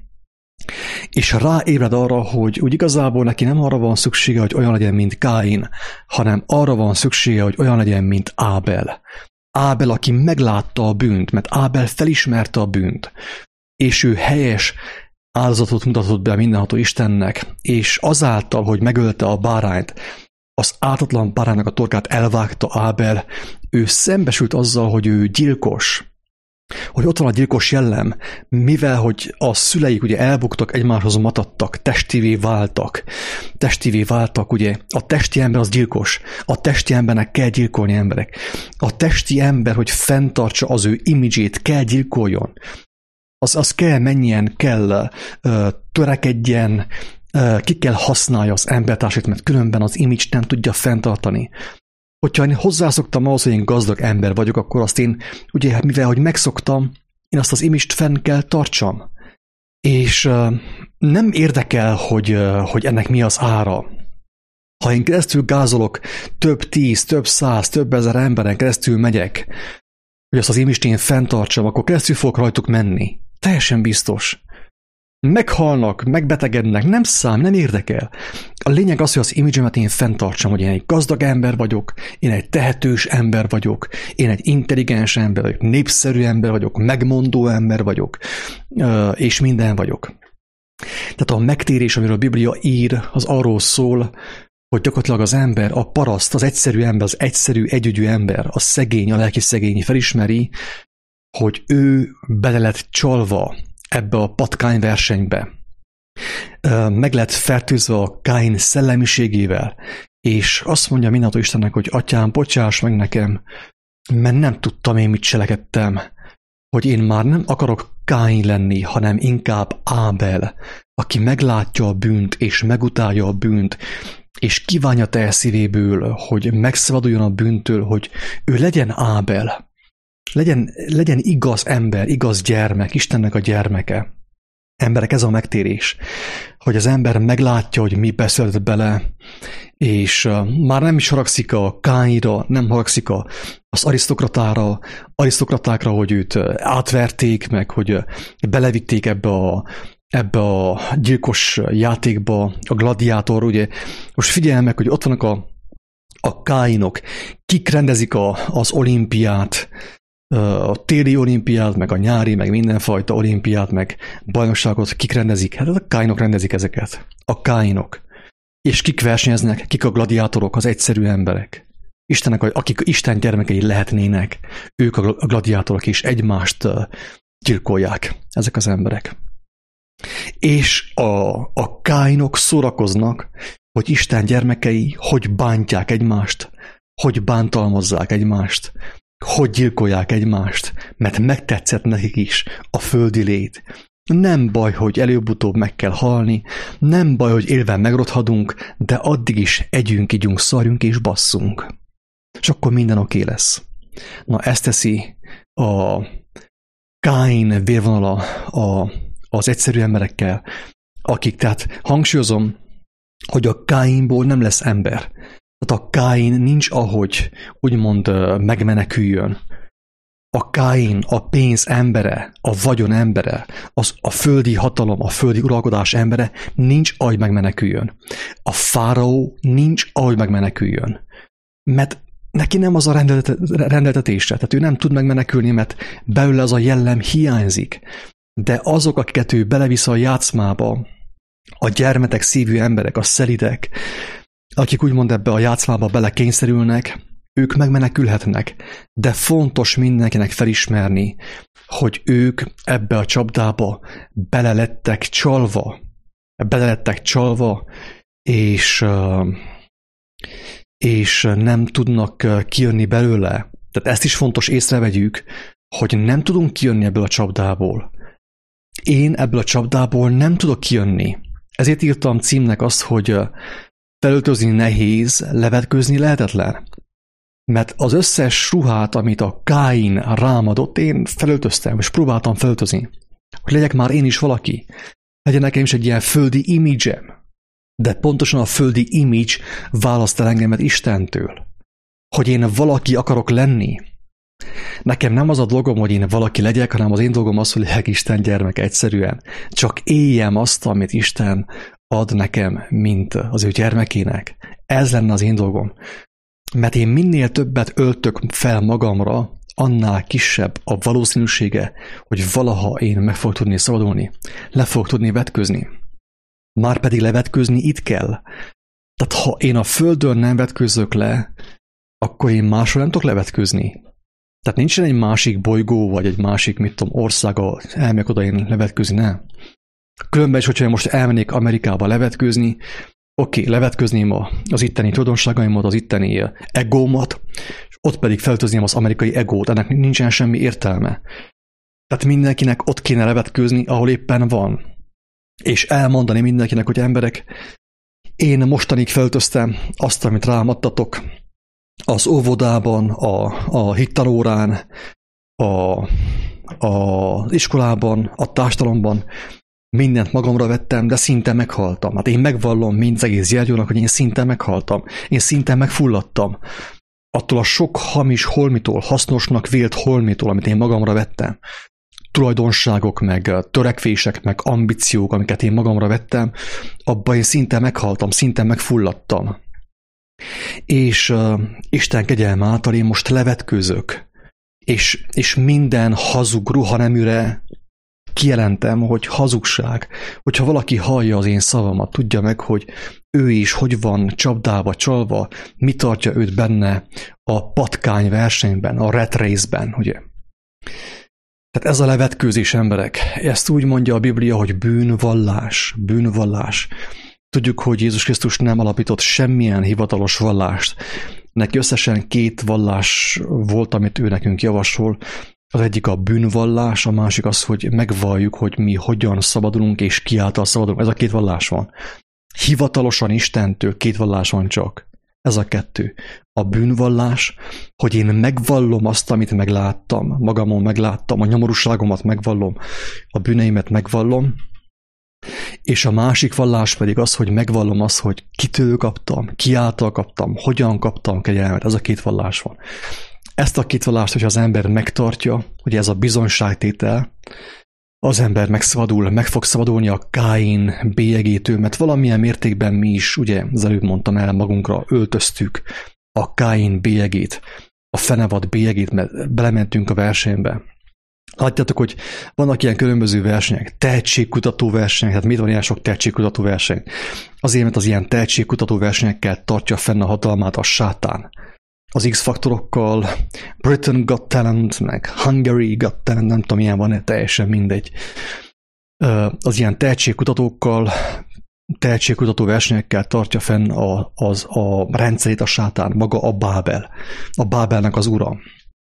és ráébred arra, hogy úgy igazából neki nem arra van szüksége, hogy olyan legyen, mint Káin, hanem arra van szüksége, hogy olyan legyen, mint Ábel. Ábel, aki meglátta a bűnt, mert Ábel felismerte a bűnt, és ő helyes áldozatot mutatott be a mindenható Istennek, és azáltal, hogy megölte a bárányt, az ártatlan báránynak a torkát elvágta Ábel, ő szembesült azzal, hogy ő gyilkos, hogy ott van a gyilkos jellem, mivel, hogy a szüleik ugye elbuktak, egymáshoz matadtak, testivé váltak, testivé váltak, ugye, a testi ember az gyilkos, a testi embernek kell gyilkolni emberek, a testi ember, hogy fenntartsa az ő imidzsét, kell gyilkoljon, az, az kell menjen, kell uh, törekedjen, uh, ki kell használja az embertársait, mert különben az image nem tudja fenntartani. Hogyha én hozzászoktam ahhoz, hogy én gazdag ember vagyok, akkor azt én, ugye, mivel hogy megszoktam, én azt az image-t fenn kell tartsam. És uh, nem érdekel, hogy, uh, hogy ennek mi az ára. Ha én keresztül gázolok, több tíz, több száz, több ezer emberen keresztül megyek, hogy azt az image-t én fenntartsam, akkor keresztül fogok rajtuk menni. Teljesen biztos. Meghalnak, megbetegednek, nem szám, nem érdekel. A lényeg az, hogy az image-emet én fenntartsam, hogy én egy gazdag ember vagyok, én egy tehetős ember vagyok, én egy intelligens ember vagyok, népszerű ember vagyok, megmondó ember vagyok, és minden vagyok. Tehát a megtérés, amiről a Biblia ír, az arról szól, hogy gyakorlatilag az ember, a paraszt, az egyszerű ember, az egyszerű, együgyű ember, a szegény, a lelki szegény felismeri, hogy ő bele lett csalva ebbe a patkány versenybe. Meg lett fertőzve a Káin szellemiségével, és azt mondja mindenható Istennek, hogy atyám, bocsáss meg nekem, mert nem tudtam én, mit cselekedtem, hogy én már nem akarok Káin lenni, hanem inkább Ábel, aki meglátja a bűnt, és megutálja a bűnt, és kívánja te szívéből, hogy megszabaduljon a bűntől, hogy ő legyen Ábel. Legyen, legyen igaz ember, igaz gyermek, Istennek a gyermeke. Emberek, ez a megtérés, hogy az ember meglátja, hogy mi beszélt bele, és uh, már nem is haragszik a Káinra, nem haragszik a, az arisztokratára, arisztokratákra, hogy őt uh, átverték, meg hogy uh, belevitték ebbe a, ebbe a gyilkos játékba, a gladiátor, ugye. Most figyelj meg, hogy ott vannak a, a Káinok, kik rendezik a, az olimpiát, a téli olimpiát, meg a nyári, meg mindenfajta olimpiát, meg bajnokságot, kik rendezik? Hát a Káinok rendezik ezeket. A Káinok. És kik versenyeznek? Kik a gladiátorok, az egyszerű emberek? Istenek, akik Isten gyermekei lehetnének, ők a gladiátorok is egymást gyilkolják, ezek az emberek. És a, a Káinok szórakoznak, hogy Isten gyermekei hogy bántják egymást, hogy bántalmazzák egymást, hogy gyilkolják egymást, mert megtetszett nekik is a földi lét. Nem baj, hogy előbb-utóbb meg kell halni, nem baj, hogy élve megrothadunk, de addig is együnk, igyunk, szarjunk és basszunk. És akkor minden oké lesz. Na, ezt teszi a Káin vérvonala a, az egyszerű emberekkel, akik, tehát hangsúlyozom, hogy a Káinból nem lesz ember. Tehát a Káin nincs ahogy úgymond megmeneküljön. A Káin, a pénz embere, a vagyon embere, az, a földi hatalom, a földi uralkodás embere nincs ahogy megmeneküljön. A fáraó nincs ahogy megmeneküljön. Mert neki nem az a rendeltetése, tehát ő nem tud megmenekülni, mert belőle az a jellem hiányzik. De azok, akiket ő belevisz a játszmába, a gyermetek szívű emberek, a szelidek, akik úgymond ebbe a játszmába belekényszerülnek, ők megmenekülhetnek, de fontos mindenkinek felismerni, hogy ők ebbe a csapdába belelettek csalva, belelettek csalva, és, és nem tudnak kijönni belőle. Tehát ezt is fontos észrevegyük, hogy nem tudunk kijönni ebből a csapdából. Én ebből a csapdából nem tudok kijönni. Ezért írtam címnek azt, hogy felöltözni nehéz, levetkőzni lehetetlen. Mert az összes ruhát, amit a Káin rám adott, én felöltöztem, és próbáltam felöltözni. Hogy legyek már én is valaki. Legyen nekem is egy ilyen földi imidzsem. De pontosan a földi image választ el engemet Istentől. Hogy én valaki akarok lenni. Nekem nem az a dolgom, hogy én valaki legyek, hanem az én dolgom az, hogy legyek Isten gyermeke egyszerűen. Csak éljem azt, amit Isten ad nekem, mint az ő gyermekének. Ez lenne az én dolgom. Mert én minél többet öltök fel magamra, annál kisebb a valószínűsége, hogy valaha én meg fogok tudni szabadulni. Le fogok tudni vetközni. Márpedig levetközni itt kell. Tehát ha én a földön nem vetkőzök le, akkor én máshol nem tudok levetközni. Tehát nincsen egy másik bolygó, vagy egy másik, mit tudom, ország, ahol elmegyek oda én levetközni, nem. Különben is, hogyha én most elmennék Amerikába levetkőzni, oké, okay, levetközném az itteni tulajdonságaimat, az itteni egómat, és ott pedig feltözném az amerikai egót. Ennek nincsen semmi értelme. Tehát mindenkinek ott kéne levetkőzni, ahol éppen van. És elmondani mindenkinek, hogy emberek, én mostanig feltöztem azt, amit rám adtatok, az óvodában, a, a hittanórán, a, a iskolában, a társadalomban, mindent magamra vettem, de szinte meghaltam. Hát én megvallom mind az egész Gyergyónak, hogy én szinte meghaltam. Én szinte megfulladtam. Attól a sok hamis holmitól, hasznosnak vélt holmitól, amit én magamra vettem. Tulajdonságok, meg törekvések, meg ambíciók, amiket én magamra vettem, abban én szinte meghaltam, szinte megfulladtam. És uh, Isten kegyelme által én most levetkőzök. És, és minden hazug ruhaneműre kijelentem, hogy hazugság, hogyha valaki hallja az én szavamat, tudja meg, hogy ő is hogy van csapdába, csalva, mi tartja őt benne a patkány versenyben, a rat race-ben, ugye? Tehát ez a levetkőzés, emberek, ezt úgy mondja a Biblia, hogy bűnvallás, bűnvallás. Tudjuk, hogy Jézus Krisztus nem alapított semmilyen hivatalos vallást. Neki összesen két vallás volt, amit ő nekünk javasol. Az egyik a bűnvallás, a másik az, hogy megvalljuk, hogy mi hogyan szabadulunk, és ki által szabadulunk. Ez a két vallás van. Hivatalosan Istentől két vallás van csak. Ez a kettő. A bűnvallás, hogy én megvallom azt, amit megláttam, magamon megláttam, a nyomorúságomat megvallom, a bűneimet megvallom, és a másik vallás pedig az, hogy megvallom azt, hogy kitől kaptam, ki által kaptam, hogyan kaptam kegyelmet. Ez a két vallás van. Ezt a két vallást, hogyha az ember megtartja, ugye ez a bizonyságtétel, az ember megszabadul, meg fog szabadulni a Káin bélyegétől, mert valamilyen mértékben mi is, ugye, az előbb mondtam el, magunkra öltöztük a Káin bélyegét, a fenevad bélyegét, mert belementünk a versenybe. Látjátok, hogy vannak ilyen különböző versenyek, tehetségkutató versenyek, hát miért van ilyen sok tehetségkutató verseny? Azért, mert az ilyen tehetségkutató versenyekkel tartja fenn a hatalmát a sátán. Az X-faktorokkal, Britain Got Talent, meg Hungary Got Talent, nem tudom, milyen van, teljesen mindegy. Az ilyen tehetségkutatókkal, tehetségkutató versenyekkel tartja fenn a, az, a rendszerét a sátán, maga a Bábel, a Bábelnek az ura.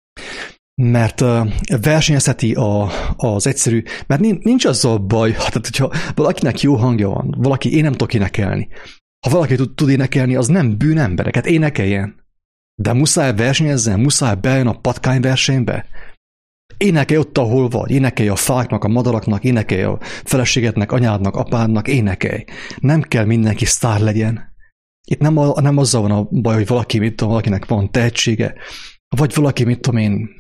Mert versenyezheti a, az egyszerű, mert nincs azzal baj, tehát hogyha valakinek jó hangja van, valaki, én nem tudok énekelni. Ha valaki tud, tud énekelni, az nem bűnembereket, énekeljen. De muszáj versenyezzen, muszáj bejön a patkányversenybe. Énekelj ott, ahol vagy, énekelj a fáknak, a madaraknak, énekelj a feleségednek, anyádnak, apádnak, énekelj. Nem kell mindenki sztár legyen. Itt nem, a, nem azzal van a baj, hogy valaki, mit tudom, valakinek van tehetsége, vagy valaki, mit tudom én,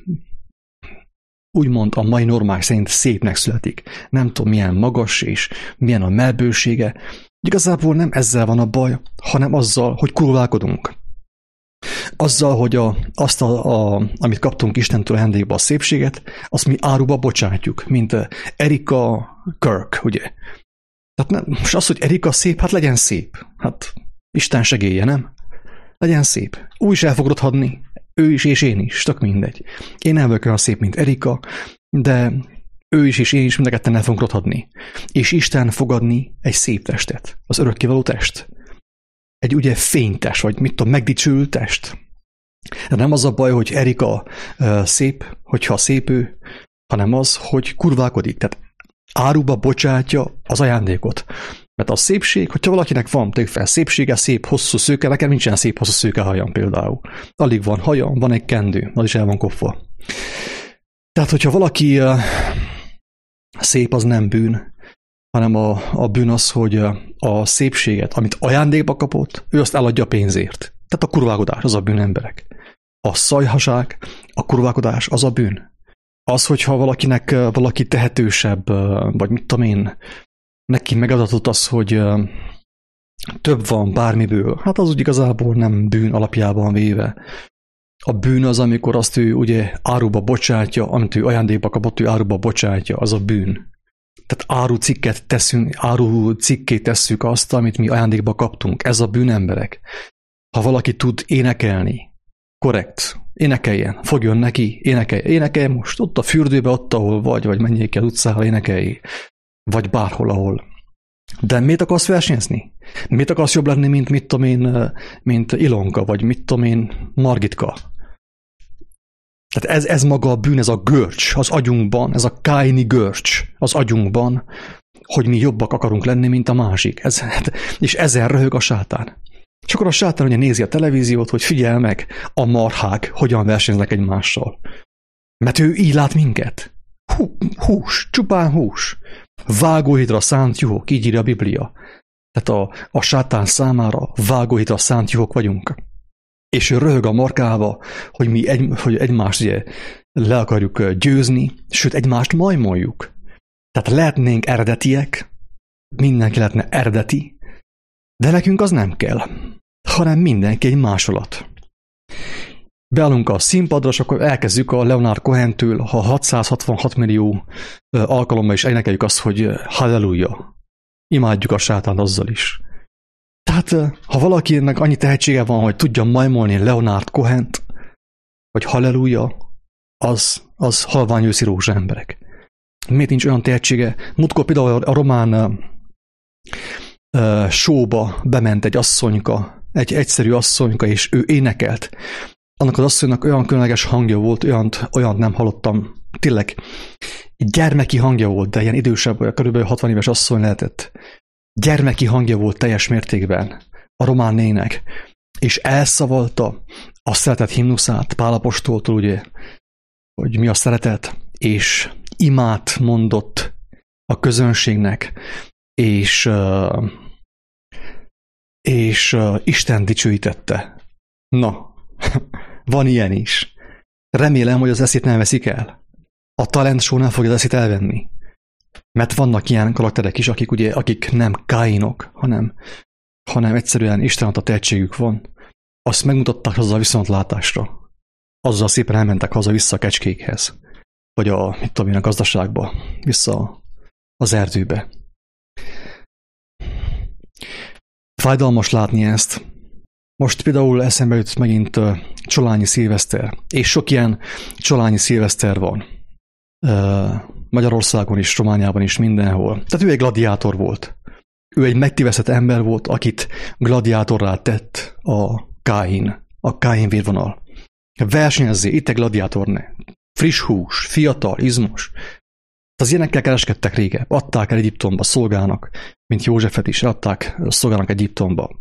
úgymond a mai normák szerint szépnek születik. Nem tudom, milyen magas és milyen a mellbősége. Igazából nem ezzel van a baj, hanem azzal, hogy kurválkodunk. Azzal, hogy a, azt, a, a, amit kaptunk Istentől ajándékba, a szépséget, azt mi áruba bocsátjuk, mint Erika Kirk, ugye? Tehát nem, és az, hogy Erika szép, hát legyen szép. Hát Isten segélye, nem? Legyen szép. Úgy is el fogod hadni. Ő is és én is, tök mindegy. Én nem vagyok olyan szép, mint Erika, de ő is és én is mind a ketten el fogunk rothadni. És Isten fog adni egy szép testet. Az örökkévaló test. Egy ugye fénytest, vagy mit tudom, megdicsőült test. De nem az a baj, hogy Erika uh, szép, hogyha szép ő, hanem az, hogy kurválkodik. Tehát áruba bocsátja az ajándékot. Mert a szépség, hogyha valakinek van, tegyük fel, szépsége, szép, hosszú szőke, nekem nincsen szép, hosszú szőke hajam például. Alig van hajam, van egy kendő, az is el van kopva. Tehát, hogyha valaki uh, szép, az nem bűn, hanem a, a bűn az, hogy uh, a szépséget, amit ajándékba kapott, ő azt eladja pénzért. Tehát a kurválkodás, az a bűn, emberek. A szajhaság, a kurválkodás, az a bűn. Az, hogyha valakinek uh, valaki tehetősebb, uh, vagy mit tudom én, neki megadatott az, hogy uh, több van bármiből, hát az úgy igazából nem bűn alapjában véve. A bűn az, amikor azt ő ugye áruba bocsátja, amit ő ajándékba kapott, ő áruba bocsátja, az a bűn. Tehát áru cikket teszünk, áru cikké tesszük azt, amit mi ajándékba kaptunk. Ez a bűn, emberek. Ha valaki tud énekelni, korrekt, énekeljen, fogjon neki, énekelj, énekelj most, ott a fürdőbe, ott, ahol vagy, vagy menjék el utcára, énekelj, vagy bárhol, ahol. De miért akarsz versenyezni? Miért akarsz jobb lenni, mint mit tudom én, mint Ilonka, vagy mit tudom én, Margitka? Tehát ez, ez maga a bűn, ez a görcs az agyunkban, ez a káini görcs az agyunkban, hogy mi jobbak akarunk lenni, mint a másik. Ez, és ezzel röhög a sátán. És akkor a sátán ugye nézi a televíziót, hogy figyelj meg, a marhák hogyan versenyeznek egymással. Mert ő így lát minket. Hú, hús, csupán hús. Vágóhidra szánt juhok, így írja a Biblia. Tehát a, a sátán számára vágóhidra szánt juhok vagyunk. És ő röhög a markába, hogy mi egy, hogy egymást ugye le akarjuk győzni, sőt egymást majmoljuk. Tehát lehetnénk eredetiek, mindenki lehetne eredeti, de nekünk az nem kell, hanem mindenki egy másolat. Beállunk a színpadra, és akkor elkezdjük a Leonard Cohentől, ha hatszázhatvanhat millió alkalommal is énekeljük azt, hogy halleluja. Imádjuk a sátánt azzal is. Tehát, ha valakinek annyi tehetsége van, hogy tudja majmolni Leonard Cohent, vagy halleluja, az, az halvány őszi rózsa, emberek. Miért nincs olyan tehetsége? Múltkor például a román uh, showba bement egy asszonyka, egy egyszerű asszonyka, és ő énekelt. Annak az asszonynak olyan különleges hangja volt, olyant, olyant nem hallottam. Tényleg, gyermeki hangja volt, de ilyen idősebb, olyan körülbelül hatvan éves asszony lehetett. Gyermeki hangja volt teljes mértékben a román nének, és elszavalta a szeretet himnuszát Pál apostoltól, ugye, hogy mi a szeretet, és imát mondott a közönségnek, és, és Isten dicsőítette. Na, van ilyen is. Remélem, hogy az eszét nem veszik el. A talent show nem fogja az eszét elvenni. Mert vannak ilyen karakterek is, akik ugye, akik nem káinok, hanem, hanem egyszerűen Isten adta tehetségük van. Azt megmutatták azzal a viszontlátásra. Azzal szépen elmentek haza vissza a kecskékhez. Vagy a, mit tudom én, a gazdaságba. Vissza az erdőbe. Fájdalmas látni ezt. Most például eszembe jut megint uh, Csolányi Szilveszter. És sok ilyen Csolányi Szilveszter van. Uh, Magyarországon is, Romániában is, mindenhol. Tehát ő egy gladiátor volt. Ő egy megtévesztett ember volt, akit gladiátorrá tett a Káin, a Káin vérvonal. Versenyezzé, itt egy gladiátor ne. Friss hús, fiatal, izmos. Az ilyenekkel kereskedtek régebb. Adták el Egyiptomba szolgának, mint Józsefet is adták szolgának Egyiptomba.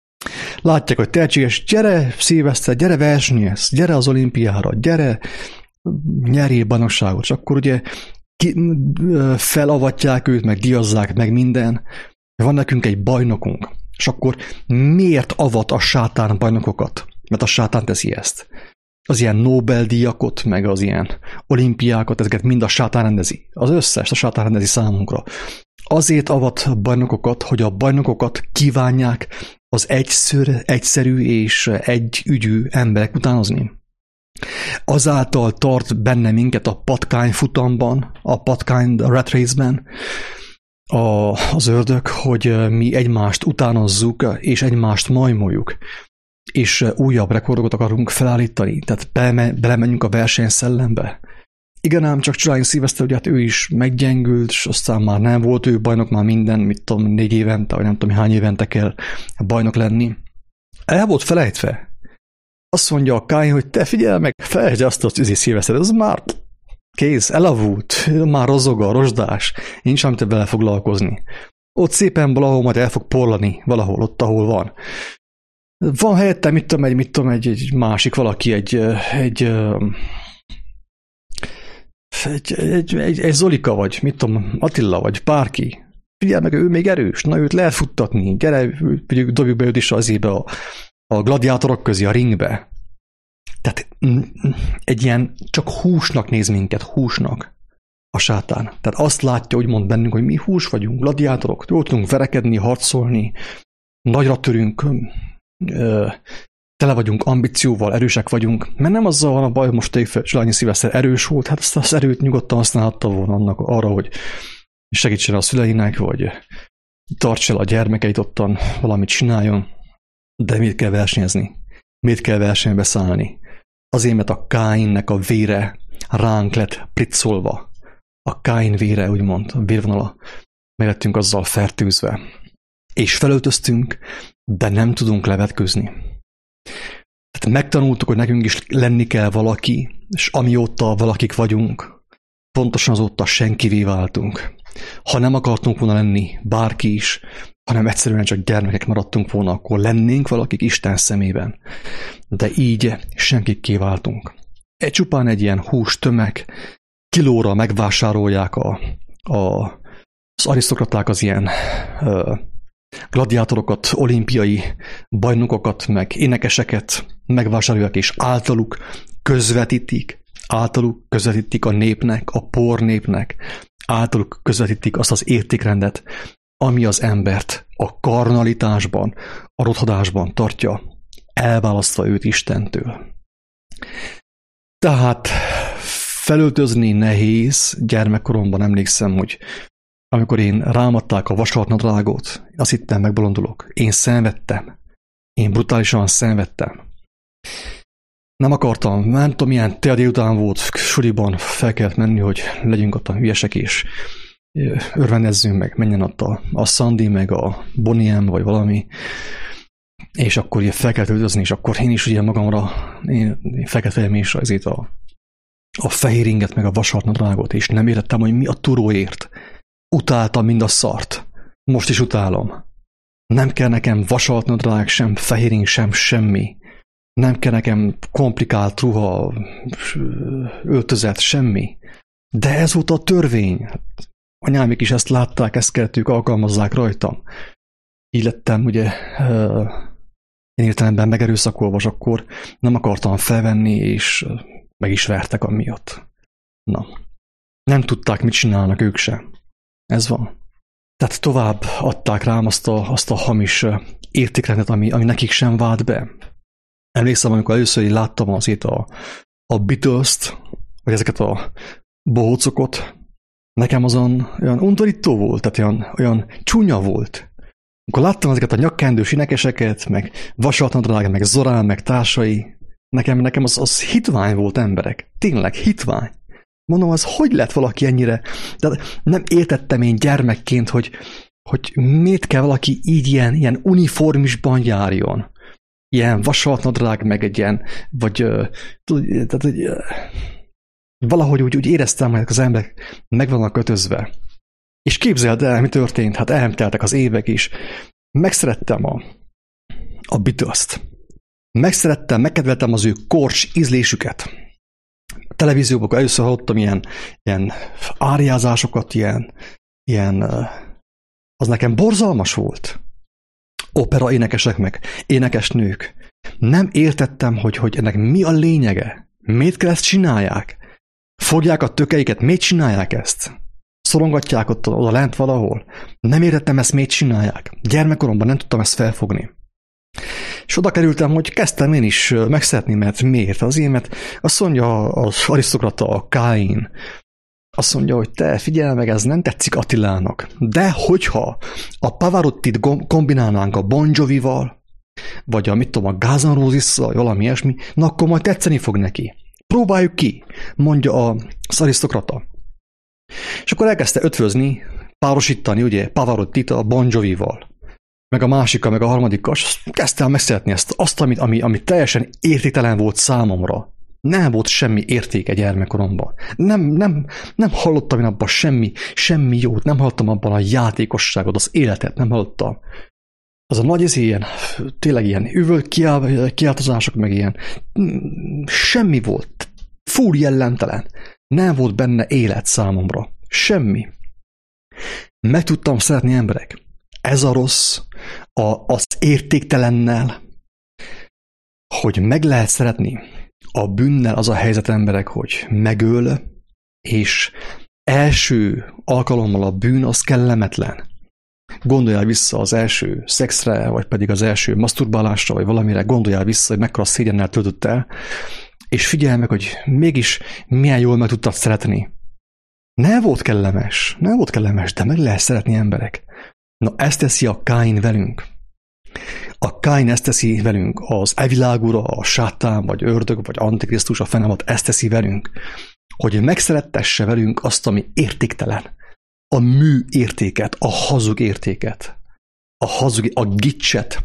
Látják, hogy tehetséges, gyere Szilveszter, gyere versenyez, gyere az olimpiára, gyere, nyerjél bajnokságot, és akkor ugye ki, felavatják őt, meg díjazzák, meg minden. Van nekünk egy bajnokunk, és akkor miért avat a sátán bajnokokat? Mert a sátán teszi ezt. Az ilyen Nobel-díjakot, meg az ilyen olimpiákat, ezeket mind a sátán rendezi. Az összes a sátán rendezi számunkra. Azért avat bajnokokat, hogy a bajnokokat kívánják az egyszer, egyszerű és együgyű emberek utánozni. Azáltal tart benne minket a patkány futamban, a patkány rat race-ben a, az ördög, hogy mi egymást utánozzuk, és egymást majmoljuk, és újabb rekordokat akarunk felállítani, tehát belemenjünk a versenyszellembe. Igen, ám csak Ryan Silvester, ugye hát ő is meggyengült, és aztán már nem volt ő bajnok, már minden, mit tudom, négy évente, vagy nem tudom, hány évente kell bajnok lenni. El volt felejtve. Azt mondja a Kain, hogy te figyelj meg, felejtsd azt az üzi Silvester, az már kész, elavult, már rozoga, rozsdás, nincs amit vele foglalkozni. Ott szépen valahol majd el fog porlani, valahol ott, ahol van. Van helyette, mit tudom, egy, mit tudom, egy, egy másik valaki, egy, egy, egy, egy, egy, egy Zolika, vagy mit tudom, Attila, vagy bárki. Figyelj meg, ő még erős, na őt lehet futtatni, gyere, dobjuk be őt is azébe a, a gladiátorok közé, a ringbe. Tehát egy ilyen csak húsnak néz minket, húsnak a sátán. Tehát azt látja, úgymond bennünk, hogy mi hús vagyunk, gladiátorok, jól tudunk verekedni, harcolni, nagyra törünk, tele vagyunk ambícióval, erősek vagyunk, mert nem azzal van a baj, hogy most Ryan Silvester erős volt, hát azt az erőt nyugodtan használhatta volna annak arra, hogy segítsen a szüleinek, vagy tartsa el a gyermekeit ottan, valamit csináljon, de miért kell versenyezni? Miért kell versenybe szállni? Azért, mert a Kainnek a vére ránk lett pricolva. A Kain vére, úgymond, a vérvonala, meg lettünk azzal fertőzve. És felöltöztünk, de nem tudunk levetkőzni. Tehát megtanultuk, hogy nekünk is lenni kell valaki, és amióta valakik vagyunk, pontosan azóta senkivé váltunk. Ha nem akartunk volna lenni bárki is, hanem egyszerűen csak gyermekek maradtunk volna, akkor lennénk valakik Isten szemében. De így senkikké váltunk. Egy csupán egy ilyen hús tömeg, kilóra megvásárolják a, a, az arisztokraták az ilyen ö, gladiátorokat, olimpiai bajnokokat, meg énekeseket megvásárolják, és általuk közvetítik, általuk közvetítik a népnek, a por népnek, általuk közvetítik azt az értékrendet, ami az embert a karnalitásban, a rothadásban tartja, elválasztva őt Istentől. Tehát felöltözni nehéz. Gyermekkoromban emlékszem, hogy amikor én rámadták a vasartnadrágot, azt hittem, megbolondulok. Én szenvedtem. Én brutálisan szenvedtem. Nem akartam, nem tudom, milyen tél délután volt, suliban fel kellett menni, hogy legyünk ott a hülyesek, és örvendezzünk meg, menjen ott a, a Sandy, meg a Bonnie M, vagy valami, és akkor ugye fel kellett öltözni, és akkor én is ugye magamra, én, én fel kellett vegyem is azért a, a fehér inget, meg a vasartnadrágot, és nem értettem, hogy mi a turóért. Utáltam mind a szart. Most is utálom. Nem kell nekem vasartnadrág, sem fehéring, sem semmi. Nem kell nekem komplikált ruha, öltözet, semmi. De ez volt a törvény. Anyámik is ezt látták, ezt kellett ők alkalmazzák rajtam. Így lettem ugye én értelemben megerőszakolva, és akkor nem akartam felvenni, és meg is vertek amiatt. Na. Nem tudták, mit csinálnak ők sem. Ez van. Tehát tovább adták rám azt a, azt a hamis értékrendet, ami, ami nekik sem vált be. Emlékszem, amikor először így láttam azért a, a Beatles-t, vagy ezeket a bohócokat, nekem azon olyan undorító volt, tehát olyan, olyan csúnya volt. Amikor láttam ezeket a nyakkendős énekeseket, meg vasartnadrág, meg Zorán, meg társai, nekem, nekem az, az hitvány volt, emberek. Tényleg hitvány. Mondom, az hogy lett valaki ennyire? De nem értettem én gyermekként, hogy, hogy miért kell valaki így ilyen, ilyen uniformisban járjon. Ilyen vasartnadrág, meg egy ilyen, vagy tehát, egy, valahogy úgy, úgy éreztem, hogy az emberek meg vannak kötözve. És képzeld el, mi történt? Hát elteltek az évek is. Megszerettem a, a Beatles-t. Megszerettem, megkedveltem az ő korcs ízlésüket. televízióban először hallottam ilyen, ilyen áriázásokat, ilyen, ilyen, az nekem borzalmas volt. Opera énekesek meg, énekesnők. Nem értettem, hogy, hogy ennek mi a lényege. Miért kell ezt csinálják? Fogják a tökeiket, miért csinálják ezt? Szorongatják ott oda lent valahol? Nem értettem ezt, miért csinálják. Gyermekkoromban nem tudtam ezt felfogni. És oda kerültem, hogy kezdtem én is megszeretni, mert miért? Azért, mert azt mondja az arisztokrata, a Káin, azt mondja, hogy te figyelj meg, ez nem tetszik Attilának. De hogyha a Pavarottit kombinálnánk a Bon Jovival, vagy a, mit tudom, a Guns N' Roses-szal, valami ilyesmi, na akkor majd tetszeni fog neki. Próbáljuk ki, mondja az arisztokrata. És akkor elkezdte ötvözni, párosítani, ugye, Pavarottit a Bon Jovival, meg a másikkal, meg a harmadikkal, és kezdte el megszeretni ezt, azt, amit, ami, ami teljesen értéktelen volt számomra. Nem volt semmi értéke gyermekkoromban. Nem, nem, nem hallottam én abban semmi, semmi jót, nem hallottam abban a játékosságot, az életet, nem hallottam. Az a nagy, ez ilyen, tényleg ilyen üvölt kiáltozások, meg ilyen, semmi volt. Full jellentelen. Nem volt benne élet számomra. Semmi. Meg tudtam szeretni emberek. Ez a rossz, a, az értéktelennel, hogy meg lehet szeretni. A bűnnel az a helyzet emberek, hogy megöl, és első alkalommal a bűn az kellemetlen. Gondoljál vissza az első szexre, vagy pedig az első maszturbálásra, vagy valamire, gondoljál vissza, hogy mekkora szégyennel töltött el, és figyelj meg, hogy mégis milyen jól meg tudtad szeretni. Nem volt kellemes, nem volt kellemes, de meg lehet szeretni emberek. Na ezt teszi a Káin velünk. A Káin ezt teszi velünk, az evilágúra, a sátán, vagy ördög, vagy antikrisztus, a fenemat ezt teszi velünk, hogy megszerettesse velünk azt, ami értéktelen. A mű értéket, a hazug értéket, a hazug, a gicset.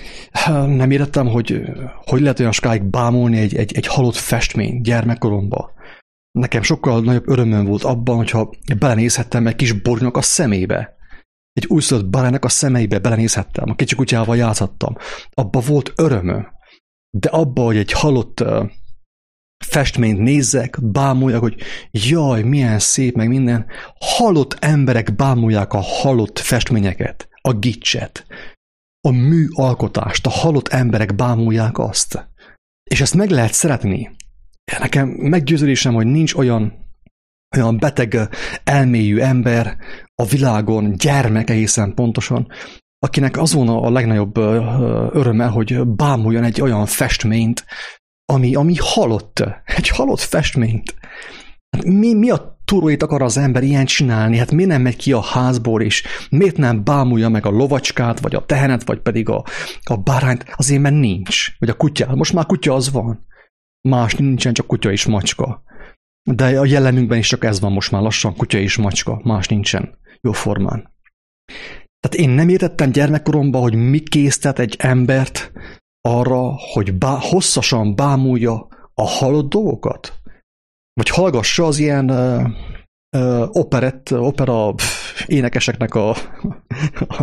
Nem értettem, hogy hogy lehet olyan sokáig bámulni egy, egy, egy halott festmény gyermekkoromban. Nekem sokkal nagyobb örömöm volt abban, hogyha belenézhettem egy kis bornyok a szemébe. Egy újszülött barának a szemeibe belenézhettem, a kicsi kutyával játszhattam. Abba volt örömöm. De abba, hogy egy halott uh, festményt nézzek, bámuljak, hogy jaj, milyen szép, meg minden. Halott emberek bámulják a halott festményeket, a gicset, a műalkotást, a halott emberek bámulják azt. És ezt meg lehet szeretni. Nekem meggyőződésem, hogy nincs olyan olyan beteg elmélyű ember a világon, gyermek egészen pontosan, akinek az volna a legnagyobb öröme, hogy bámuljon egy olyan festményt, ami, ami halott. Egy halott festményt. Hát mi, mi a túróit akar az ember ilyen csinálni? Hát miért nem megy ki a házból, és miért nem bámulja meg a lovacskát, vagy a tehenet, vagy pedig a, a bárányt? Azért, mert nincs. Vagy a kutyát. Most már kutya az van. Más nincsen, csak kutya és macska. De a jelenünkben is csak ez van most már lassan, kutya és macska, más nincsen jó formán. Tehát én nem értettem gyermekkoromban, hogy mi késztet egy embert arra, hogy bá, hosszasan bámulja a halott dolgokat. Vagy hallgassa az ilyen uh, uh, operett, opera pff, énekeseknek a, a,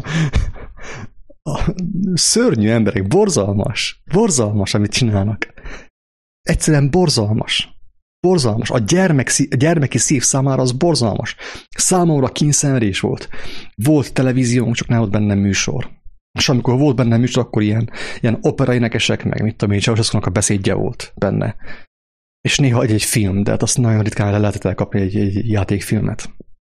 a szörnyű emberek, borzalmas, borzalmas, amit csinálnak. Egyszerűen borzalmas. Borzalmas. A, gyermek, a gyermeki szív számára az borzalmas. Számomra kényszenvedés volt. Volt televíziónk, csak nem volt benne műsor. És amikor volt benne műsor, akkor ilyen, ilyen operaénekesek, meg mit tudom én, Ceausescunak a beszédje volt benne. És néha egy-egy film, de hát azt nagyon ritkán le lehetett elkapni egy, egy játékfilmet.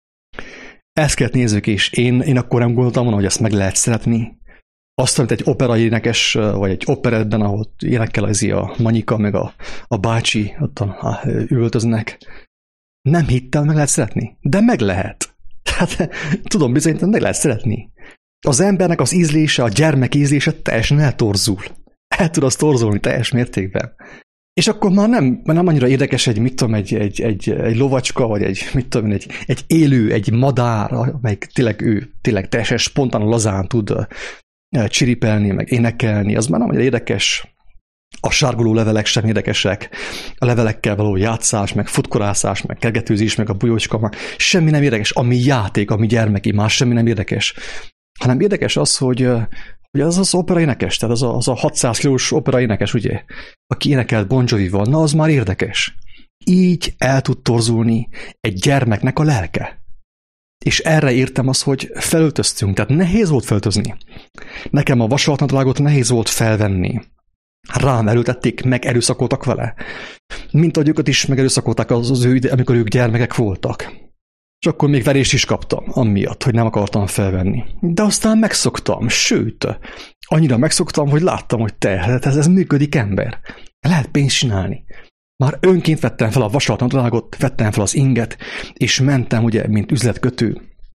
Ezt kellett nézzük, és én, én akkor nem gondoltam volna, hogy ezt meg lehet szeretni. Azt, amit egy operaénekes, vagy egy operetben, ahol énekel az a Manyika, meg a, a bácsi, ott a, üvöltöznek. Nem hittem, meg lehet szeretni. De meg lehet. Tehát tudom bizonyítani, meg lehet szeretni. Az embernek az ízlése, a gyermek ízlése teljesen eltorzul. El tud azt torzulni teljes mértékben. És akkor már nem, nem annyira érdekes egy, mit tudom, egy, egy, egy, egy lovacska, vagy egy, mit tudom, egy, egy élő, egy madár, amelyik tényleg ő tényleg teljesen spontán, lazán tud csiripelni, meg énekelni, az már nem annyira érdekes. A sárguló levelek sem érdekesek, a levelekkel való játszás, meg futkorászás, meg kergetőzés, meg a bujócska, már semmi nem érdekes, ami játék, ami gyermeki, más semmi nem érdekes. Hanem érdekes az, hogy, hogy az az opera énekes, tehát az a, az a hatszáz kilós opera énekes, ugye, aki énekelt Bon Jovival, na az már érdekes. így el tud torzulni egy gyermeknek a lelke. És erre értem azt, hogy felöltöztünk, tehát nehéz volt felöltözni. Nekem a vasaltnadrágot nehéz volt felvenni. Rám erőltették, meg erőszakoltak vele. Mint ahogy őket is megerőszakolták az, az ő ide, amikor ők gyermekek voltak. És akkor még verést is kaptam, amiatt, hogy nem akartam felvenni. De aztán megszoktam, sőt, annyira megszoktam, hogy láttam, hogy te, ez, ez működik, ember. Lehet pénzt csinálni. Már önként vettem fel a vasaltnadrágot, vettem fel az inget, és mentem, ugye, mint üzletkötő.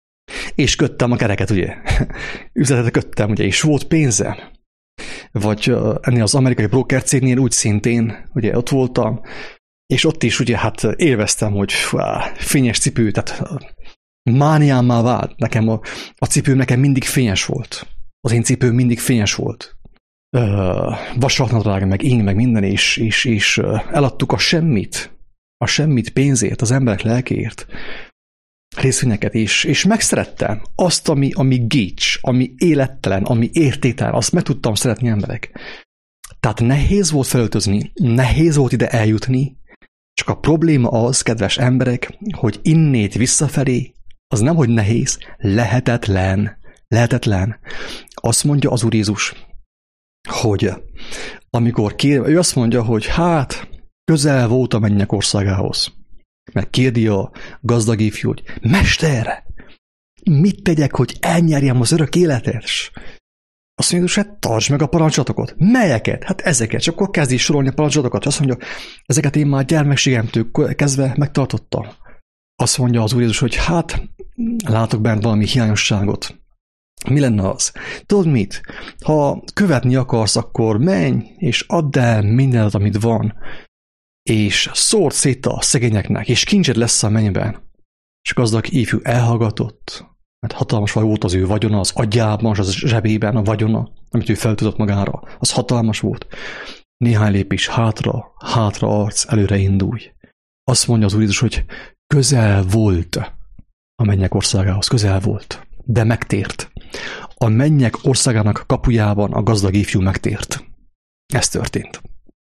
És köttem a kereket, ugye. Üzletet köttem, ugye, és volt pénzem. Vagy ennél az amerikai broker cégnél úgy szintén, ugye, ott voltam, és ott is, ugye, hát élveztem, hogy fá, fényes cipő, tehát mániámmá vált. Nekem a, a cipőm nekem mindig fényes volt. Az én cipőm mindig fényes volt. Uh, vasaltnadrág, meg ing, meg minden, és, és, és uh, eladtuk a semmit, a semmit pénzért, az emberek lelkéért, részvényeket is, és megszerettem azt, ami, ami gics, ami élettelen, ami értéktelen, azt meg tudtam szeretni, emberek. Tehát nehéz volt felöltözni, nehéz volt ide eljutni, csak a probléma az, kedves emberek, hogy innét visszafelé, az nem, hogy nehéz, lehetetlen, lehetetlen. Azt mondja az Úr Jézus, hogy amikor kér, ő azt mondja, hogy hát közel volt a mennyek országához. Mert kérdi a gazdag ifjú, hogy Mester, mit tegyek, hogy elnyerjem az örök életet? Azt mondja, hogy hát tartsd meg a parancsolatokat. Melyeket? Hát ezeket. És akkor kezdj sorolni a parancsolatokat. Azt mondja, ezeket én már gyermekségemtől kezdve megtartottam. Azt mondja az Úr Jézus, hogy hát látok bent valami hiányosságot. Mi lenne az? Tudod mit? Ha követni akarsz, akkor menj, és add el mindent, amit van, és szórd szét a szegényeknek, és kincsed lesz a mennyben. És gazdag ifjú elhallgatott, mert hatalmas volt az ő vagyona, az agyában, az zsebében a vagyona, amit ő fel tudott magára. Az hatalmas volt. Néhány lépés hátra, hátra arc, előre indulj. Azt mondja az Úr Jézus, hogy közel volt a mennyek országához, közel volt, de megtért. A mennyek országának kapujában a gazdag ifjú megtért. Ez történt.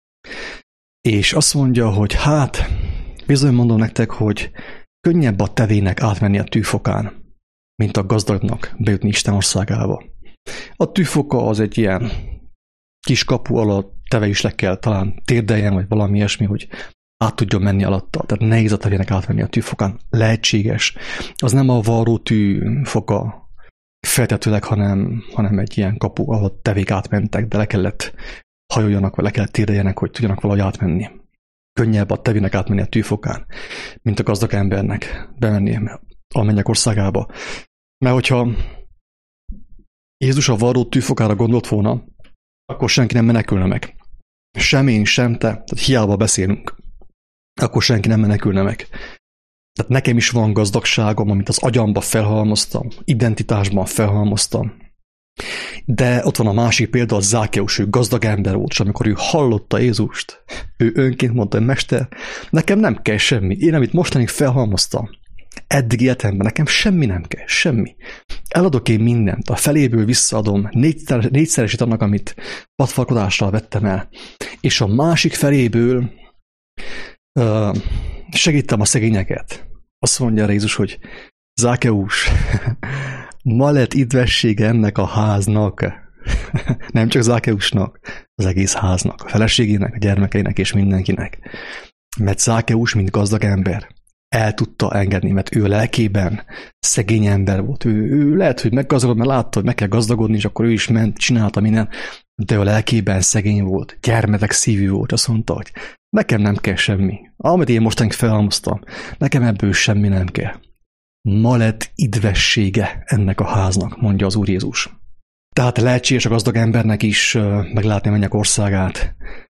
És azt mondja, hogy hát, bizony mondom nektek, hogy könnyebb a tevének átmenni a tűfokán, mint a gazdagnak bejutni Isten országába. A tűfoka az egy ilyen kis kapu alatt teve is le kell talán térdeljen, vagy valami ilyesmi, hogy át tudjon menni alatta. Tehát nehéz a tevének átmenni a tűfokán. Lehetséges. Az nem a varró tűfoka feltetőleg, hanem, hanem egy ilyen kapu, ahol tevék átmentek, de le kellett hajoljanak, vagy le kellett térdeljenek, hogy tudjanak valahogy átmenni. Könnyebb a tevének átmenni a tűfokán, mint a gazdag embernek bemenni a mennyek országába. Mert hogyha Jézus a varró tűfokára gondolt volna, akkor senki nem menekülne meg. Sem én, sem te, tehát hiába beszélünk, akkor senki nem menekülne meg. Tehát nekem is van gazdagságom, amit az agyamba felhalmoztam, identitásban felhalmoztam. De ott van a másik példa, a Zákeus, ő gazdag ember volt, és amikor ő hallotta Jézust, ő önként mondta, hogy Mester, nekem nem kell semmi, én amit mostanig felhalmoztam, eddig életemben nekem semmi nem kell, semmi. Eladok én mindent, a feléből visszaadom, négyszer, négyszeresít annak, amit patfalkodással vettem el, és a másik feléből uh, segítem a szegényeket. Azt mondja Jézus, hogy Zákeus, ma lett idvessége ennek a háznak, nem csak Zákeusnak, az egész háznak, a feleségének, a gyermekeinek és mindenkinek. Mert Zákeus, mint gazdag ember, el tudta engedni, mert ő lelkében szegény ember volt. Ő, ő lehet, hogy meggazdagodott, mert látta, hogy meg kell gazdagodni, és akkor ő is ment, csinálta minden, de a lelkében szegény volt, gyermetek szívű volt. Azt mondta, hogy nekem nem kell semmi. Amit én mostanig felhalmoztam, nekem ebből semmi nem kell. Ma lett idvessége ennek a háznak, mondja az Úr Jézus. Tehát lehetséges a gazdag embernek is meglátni a mennyek országát.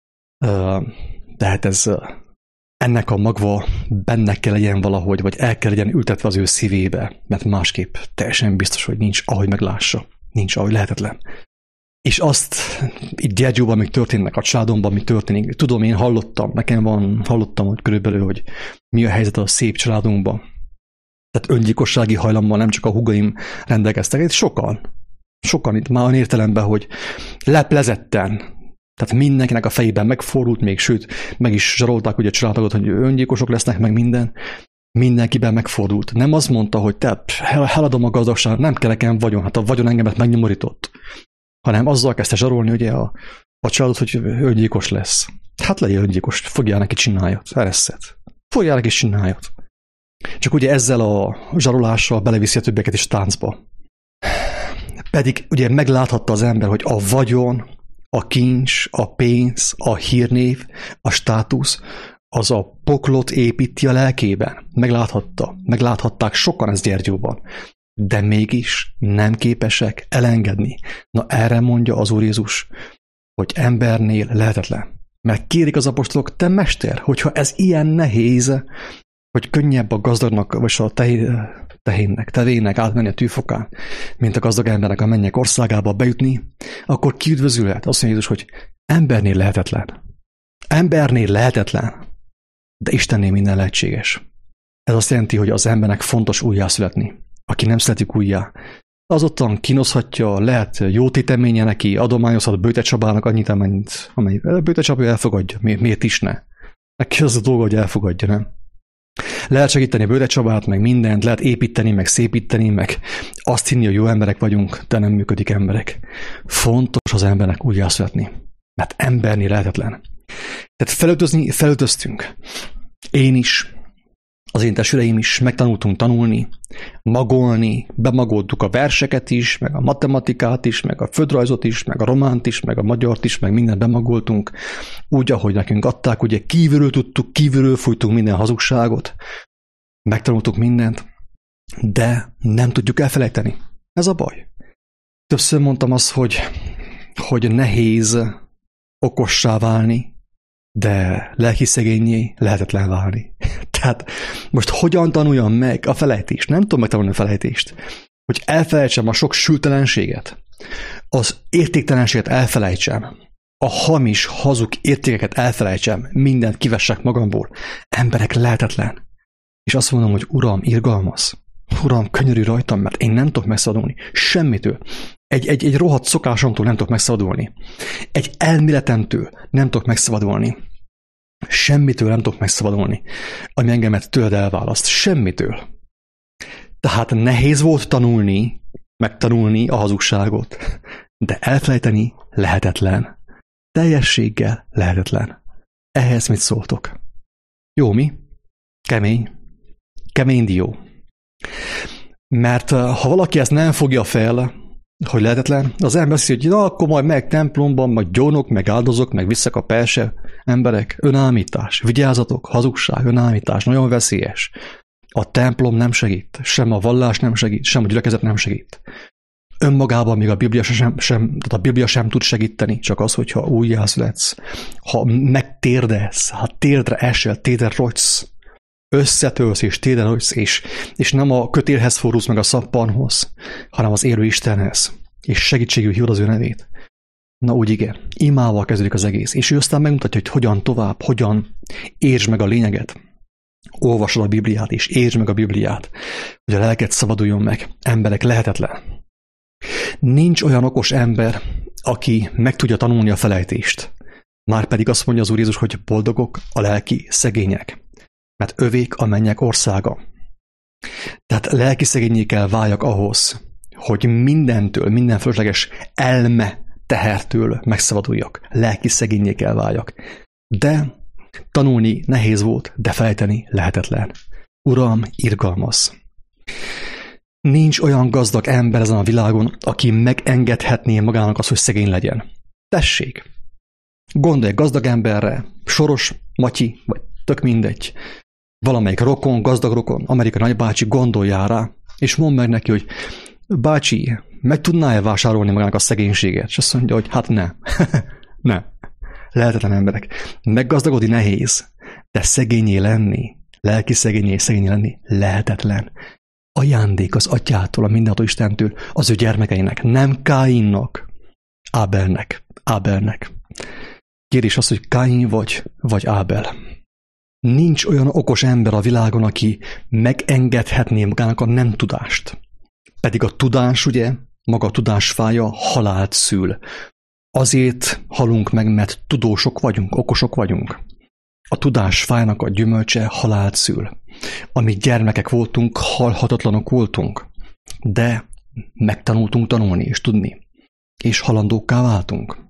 Tehát ez ennek a magva benne kell legyen valahogy, vagy el kell legyen ültetve az ő szívébe, mert másképp teljesen biztos, hogy nincs, ahogy meglássa. Nincs, ahogy lehetetlen. És azt itt Gyergyóban még történnek, a családomban mi történik. Tudom, én hallottam, nekem van, hallottam, hogy körülbelül, hogy mi a helyzet a szép családunkban. Tehát öngyilkossági hajlammal nem csak a húgaim rendelkeztek, itt sokan, sokan itt már olyan értelemben, hogy leplezetten Tehát mindenkinek a fejében megfordult még, sőt, meg is zsarolták ugye a családtagot, hogy öngyilkosok lesznek, meg minden. Mindenkiben megfordult. Nem azt mondta, hogy te, eladom a gazdagságot, nem kell nekem vagyon, hát a vagyon engemet megnyomorított. Hanem azzal kezdte zsarolni ugye a, a családot, hogy öngyilkos lesz. Hát legyen öngyilkos, fogjál neki csináljat, ereszet. Fogjál neki csináljat. Csak ugye ezzel a zsarolással beleviszi a többieket is táncba. Pedig ugye megláthatta az ember, hogy a vagyon, a kincs, a pénz, a hírnév, a státusz, az a poklot építi a lelkében. Megláthatta, megláthatták sokan ezt Gyergyóban. De mégis nem képesek elengedni. Na erre mondja az Úr Jézus, hogy embernél lehetetlen. Mert kérik az apostolok, te mester, hogyha ez ilyen nehéz, hogy könnyebb a gazdagnak, vagy a tehénnek, tevének átmenni a tűfokán, mint a gazdag embernek a mennyek országába bejutni, akkor ki üdvözülhet? Azt mondja Jézus, hogy embernél lehetetlen. Embernél lehetetlen, de Istennél minden lehetséges. Ez azt jelenti, hogy az embernek fontos újjászületni. Aki nem születik újjá, az ottan kínoszhatja, lehet jó téteménye neki, adományozhat Böjte Csabának annyit, amennyit, amennyit Böjte Csaba elfogadja. Mi, miért is ne? Neki az a dolga, hogy elfogadja, nem? Lehet segíteni Böjte Csabát, meg mindent, lehet építeni, meg szépíteni, meg azt hinni, hogy jó emberek vagyunk, de nem működik emberek. Fontos az embernek újjászületni, mert embernél lehetetlen. Tehát felöltözni, felöltöztünk. Én is, az én testvéreim is megtanultunk tanulni, magolni, bemagoltuk a verseket is, meg a matematikát is, meg a földrajzot is, meg a románt is, meg a magyart is, meg mindent bemagoltunk, úgy, ahogy nekünk adták, ugye kívülről tudtuk, kívülről fújtunk minden hazugságot, megtanultuk mindent, de nem tudjuk elfelejteni. Ez a baj. Többször mondtam azt, hogy, hogy nehéz okossá válni, de lelki szegényé lehetetlen válni. Tehát most hogyan tanuljam meg a felejtést? Nem tudom megtanulni a felejtést. Hogy elfelejtsem a sok sültelenséget, az értéktelenséget elfelejtsem, a hamis, hazug értékeket elfelejtsem, mindent kivessek magamból. Emberek lehetetlen. És azt mondom, hogy Uram, irgalmaz. Uram, könyörülj rajtam, mert én nem tudok megszabadulni. Semmitől. Egy, egy, egy rohadt szokásomtól nem tudok megszabadulni. Egy elméletemtől nem tudok megszabadulni. Semmitől nem tudok megszabadulni, ami engemet tőled elválaszt. Semmitől. Tehát nehéz volt tanulni, megtanulni a hazugságot, de elfelejteni lehetetlen. Teljességgel lehetetlen. Ehhez mit szóltok? Jó mi? Kemény. Kemény dió. Mert ha valaki ezt nem fogja fel, hogy lehetetlen, az ember azt hiszi, hogy na, akkor majd meg templomban, meg gyónok, meg áldozok, meg visszak a perse. Emberek, önállítás, vigyázzatok, hazugság, önállítás, nagyon veszélyes. A templom nem segít, sem a vallás nem segít, sem a gyülekezet nem segít. Önmagában még a Biblia sem, sem, tehát a Biblia sem tud segíteni, csak az, hogyha újjászületsz, ha megtérdesz, ha térdre esel, térdre rogysz, összetölsz és térdre rogysz, és, és nem a kötélhez fordulsz meg a szappanhoz, hanem az élő Istenhez, és segítségül hívod az ő nevét. Na úgy igen, imával kezdődik az egész, és ő aztán megmutatja, hogy hogyan tovább, hogyan értsd meg a lényeget. Olvasod a Bibliát, és értsd meg a Bibliát, hogy a lelked szabaduljon meg. Emberek, lehetetlen. Nincs olyan okos ember, aki meg tudja tanulni a felejtést. Márpedig azt mondja az Úr Jézus, hogy boldogok a lelki szegények, mert övék a mennyek országa. Tehát lelki szegényé kell váljak ahhoz, hogy mindentől, minden fölösleges elme tehertől megszabaduljak. Lelki szegényé kell váljak. De tanulni nehéz volt, de felejteni lehetetlen. Uram, irgalmaz! Nincs olyan gazdag ember ezen a világon, aki megengedhetné magának azt, hogy szegény legyen. Tessék! Gondolj gazdag emberre, Soros, Matyi, vagy tök mindegy. Valamelyik rokon, gazdag rokon, amerikai nagybácsi, gondoljál rá, és mondd meg neki, hogy bácsi, meg tudná-e vásárolni magának a szegénységet? És azt mondja, hogy hát ne. ne. Lehetetlen emberek. Meggazdagodni nehéz, de szegényé lenni, lelki szegényé, szegényé lenni lehetetlen. Ajándék az atyától, a mindenható Istentől, az ő gyermekeinek, nem Káinnak, Ábelnek, Ábelnek. Kérdés az, hogy Káin vagy, vagy Ábel. Nincs olyan okos ember a világon, aki megengedhetné magának a nem tudást. Pedig a tudás, ugye, maga a tudás fája halált szül. Azért halunk meg, mert tudósok vagyunk, okosok vagyunk. A tudás fájának a gyümölcse halált szül. Amíg gyermekek voltunk, halhatatlanok voltunk, de megtanultunk tanulni és tudni, és halandókká váltunk.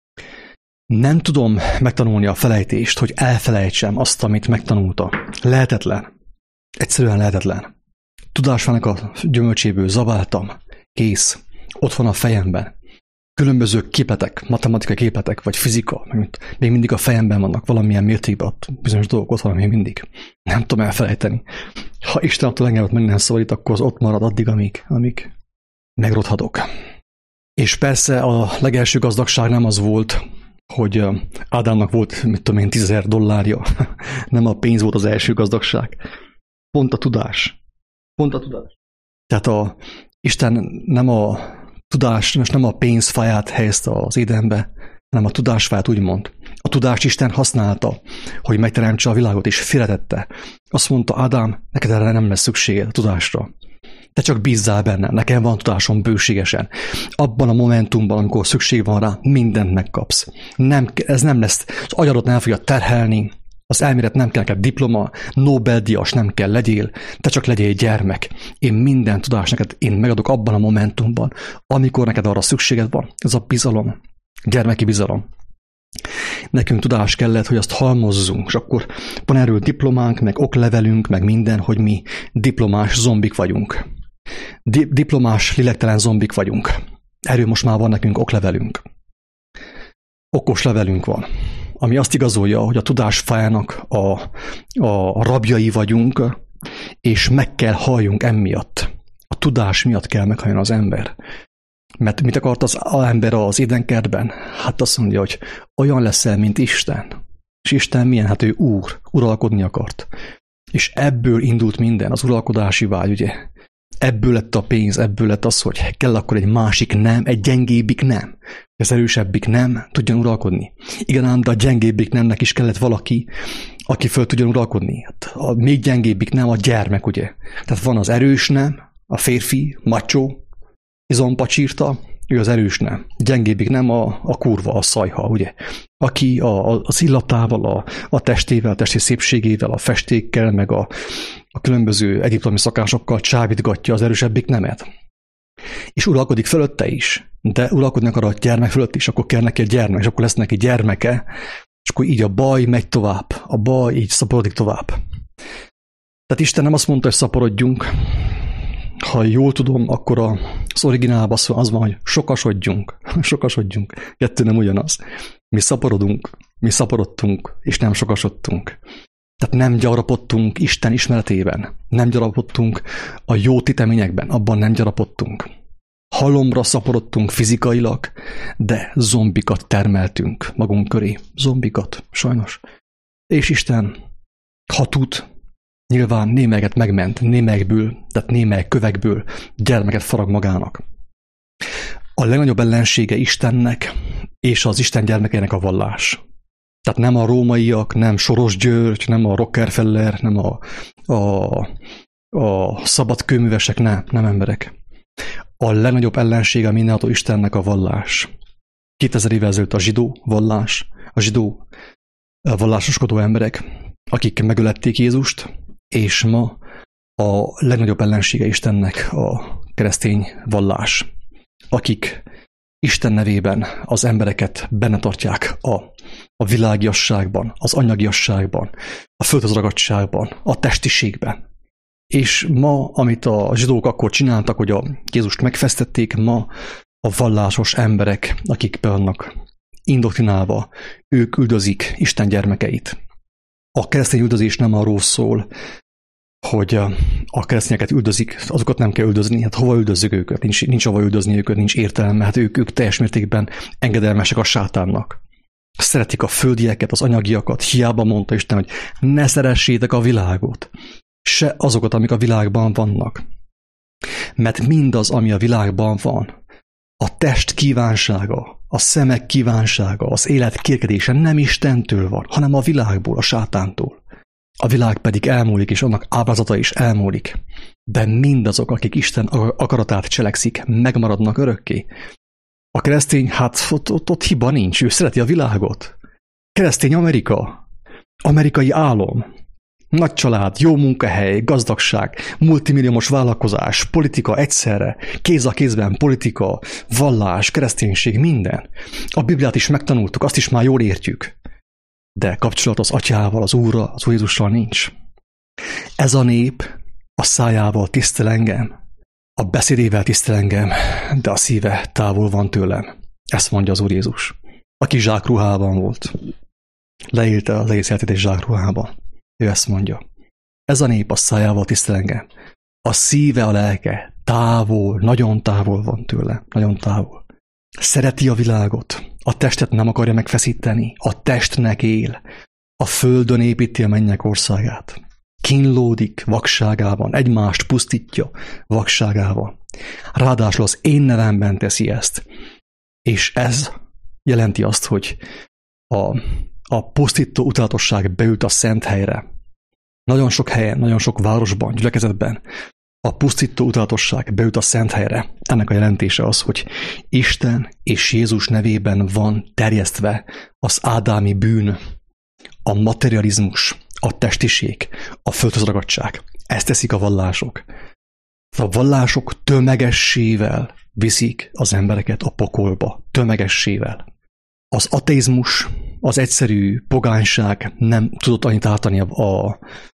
Nem tudom megtanulni a felejtést, hogy elfelejtsem azt, amit megtanulta. Lehetetlen. Egyszerűen lehetetlen. Tudásfának a gyümölcséből zabáltam. Kész. Ott van a fejemben. Különböző képletek, matematikai képletek, vagy fizika, még mindig a fejemben vannak valamilyen mértékben, ott bizonyos dolgok ott van még mindig. Nem tudom elfelejteni. Ha Isten attól engem meg nem szabadít, akkor az ott marad addig, amíg, amíg megrodhatok. És persze a legelső gazdagság nem az volt, hogy Ádámnak volt, mit tudom én, tízezer dollárja. Nem a pénz volt az első gazdagság. Pont a tudás. Pont a tudás. Tehát a, Isten nem a tudás, most nem a pénzfáját helyezte az édenbe, hanem a tudásfáját úgymond. A tudást Isten használta, hogy megteremtse a világot, és félretette. Azt mondta, Ádám, neked erre nem lesz szükséged a tudásra. Te csak bízzál bennem, nekem van tudásom bőségesen. Abban a momentumban, amikor szükség van rá, mindent megkapsz. Nem, ez nem lesz, az agyadat nem fogja terhelni, az elmélet nem kell neked diploma, Nobel-díjas nem kell legyél, te csak legyél gyermek. Én minden tudást neked én megadok abban a momentumban, amikor neked arra szükséged van. Ez a bizalom, gyermeki bizalom. Nekünk tudás kellett, hogy azt halmozzunk, és akkor van erről diplománk, meg oklevelünk, meg minden, hogy mi diplomás zombik vagyunk. Di- diplomás, lélektelen zombik vagyunk. Erről most már van nekünk oklevelünk. Okos levelünk van, ami azt igazolja, hogy a tudás fájának a, a rabjai vagyunk, és meg kell halljunk emiatt. A tudás miatt kell meghaljon az ember. Mert mit akart az ember az édenkertben? Hát azt mondja, hogy olyan leszel, mint Isten. És Isten milyen? Hát ő úr, uralkodni akart. És ebből indult minden, az uralkodási vágy, ugye? Ebből lett a pénz, ebből lett az, hogy kell akkor egy másik nem, egy gyengébbik nem. Az erősebbik nem tudjon uralkodni. Igen ám, de a gyengébbik nemnek is kellett valaki, aki föl tudjon uralkodni. Hát a még gyengébbik nem a gyermek, ugye? Tehát van az erős nem, a férfi, macho, izompacsírta, ő az erős nem. Gyengébbik nem a, a kurva, a szajha, ugye? Aki a, a, az illatával, a, a testével, a testi szépségével, a festékkel, meg a, a különböző egyiptomi szakásokkal csábítgatja az erősebbik nemet. És uralkodik fölötte is, de uralkodni akar a gyermek fölött is, akkor kell neki a gyermek, és akkor lesz neki gyermeke, és akkor így a baj megy tovább, a baj így szaporodik tovább. Tehát Isten nem azt mondta, hogy szaporodjunk. Ha jól tudom, akkor az originálban az van, hogy sokasodjunk. Sokasodjunk. Kettő nem ugyanaz. Mi szaporodunk, mi szaporodtunk, és nem sokasodtunk. Tehát nem gyarapodtunk Isten ismeretében. Nem gyarapodtunk a jó titeményekben, abban nem gyarapodtunk. Halomra szaporodtunk fizikailag, de zombikat termeltünk magunk köré. Zombikat, sajnos. És Isten, ha tud, nyilván némelyeket megment, némelykből, tehát némelyek kövekből gyermeket farag magának. A legnagyobb ellensége Istennek és az Isten gyermekeinek a vallás. Tehát nem a rómaiak, nem Soros György, nem a Rockefeller, nem a, a, a szabadkőművesek, nem, nem emberek. A legnagyobb ellensége mindenható Istennek a vallás. kétezer évvel ezelőtt a zsidó vallás, a zsidó vallásoskodó emberek, akik megölették Jézust, és ma a legnagyobb ellensége Istennek a keresztény vallás, akik Isten nevében az embereket benne tartják a, a világiasságban, az anyagiasságban, a földhöz ragadtságban, a testiségben. És ma, amit a zsidók akkor csináltak, hogy a Jézust megfesztették, ma a vallásos emberek, akik be vannak indoktrinálva, ők üldözik Isten gyermekeit. A keresztény üldözés nem arról szól, hogy a keresztényeket üldözik, azokat nem kell üldözni, hát hova üldözzük őket? Nincs, nincs hova üldözni őket, nincs értelme, hát ők, ők teljes mértékben engedelmesek a sátánnak. Szeretik a földieket, az anyagiakat, hiába mondta Isten, hogy ne szeressétek a világot, se azokat, amik a világban vannak. Mert mindaz, ami a világban van, a test kívánsága, a szemek kívánsága, az élet kérkedése nem Istentől van, hanem a világból, a sátántól. A világ pedig elmúlik, és annak ábrázata is elmúlik. De mindazok, akik Isten akaratát cselekszik, megmaradnak örökké. A keresztény, hát ott, ott, ott hiba nincs, ő szereti a világot. Keresztény Amerika, amerikai álom, nagy család, jó munkahely, gazdagság, multimilliómos vállalkozás, politika egyszerre, kéz a kézben politika, vallás, kereszténység, minden. A Bibliát is megtanultuk, azt is már jól értjük. De kapcsolat az Atyával, az Úrral, az Úr Jézussal nincs. Ez a nép a szájával tisztel engem, a beszédével tisztel engem, de a szíve távol van tőlem. Ezt mondja az Úr Jézus, aki zsákruhában volt. Leélte az egész életét egy zsákruhában. Ő ezt mondja. Ez a nép a szájával tisztel engem. A szíve, a lelke távol, nagyon távol van tőle, nagyon távol. Szereti a világot, a testet nem akarja megfeszíteni, a testnek él, a földön építi a mennyek országát. Kínlódik vakságában, egymást pusztítja vakságában. Ráadásul az én nevemben teszi ezt. És ez jelenti azt, hogy a, a pusztító utálatosság beült a szent helyre. Nagyon sok helyen, nagyon sok városban, gyülekezetben a pusztító utálatosság beült a szent helyre. Ennek a jelentése az, hogy Isten és Jézus nevében van terjesztve az ádámi bűn, a materializmus, a testiség, a földhöz ragadtság. Ezt teszik a vallások. A vallások tömegessével viszik az embereket a pokolba. Tömegessével. Az ateizmus, az egyszerű pogányság nem tudott annyit ártani a, a,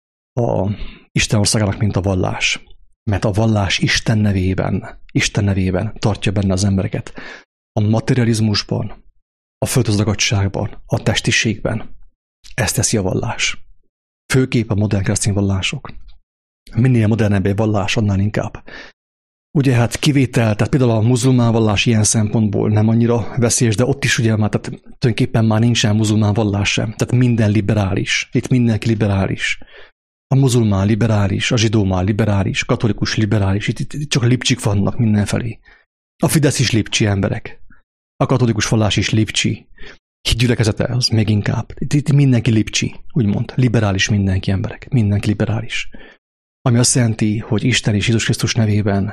a Isten országának, mint a vallás. Mert a vallás Isten nevében, Isten nevében tartja benne az embereket. A materializmusban, a földhöz ragadtságban, a testiségben. Ezt teszi a vallás. Főképp a modern keresztény vallások. Minél modernebb egy vallás, annál inkább. Ugye hát kivétel, tehát például a muzulmán vallás ilyen szempontból nem annyira veszélyes, de ott is ugye már, tehát tulajdonképpen már nincsen muzulmán vallás sem. Tehát minden liberális. Itt mindenki liberális. A muzulmán liberális, a zsidó már liberális, katolikus liberális, itt, itt, itt csak lipcsik vannak mindenfelé. A Fidesz is lipcsi emberek. A katolikus vallás is lipcsi. Gyülekezete az még inkább. Itt, itt mindenki lipcsi, úgymond. Liberális mindenki emberek. Mindenki liberális. Ami azt jelenti, hogy Isten és Jézus Krisztus nevében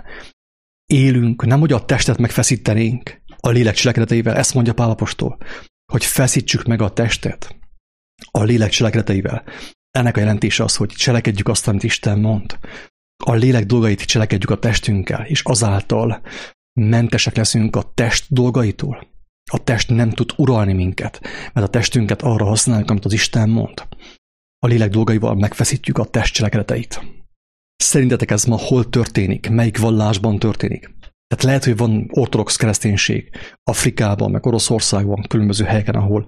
élünk, nem hogy a testet megfeszítenénk a lélek cselekedeteivel, ezt mondja Pál apostol, hogy feszítsük meg a testet a lélek cselekedeteivel. Ennek a jelentése az, hogy cselekedjük azt, amit Isten mond. A lélek dolgait cselekedjük a testünkkel, és azáltal mentesek leszünk a test dolgaitól. A test nem tud uralni minket, mert a testünket arra használjuk, amit az Isten mond. A lélek dolgaival megfeszítjük a test cselekedeteit. Szerintetek ez ma hol történik? Melyik vallásban történik? Tehát lehet, hogy van ortodox kereszténység Afrikában, meg Oroszországban, különböző helyeken, ahol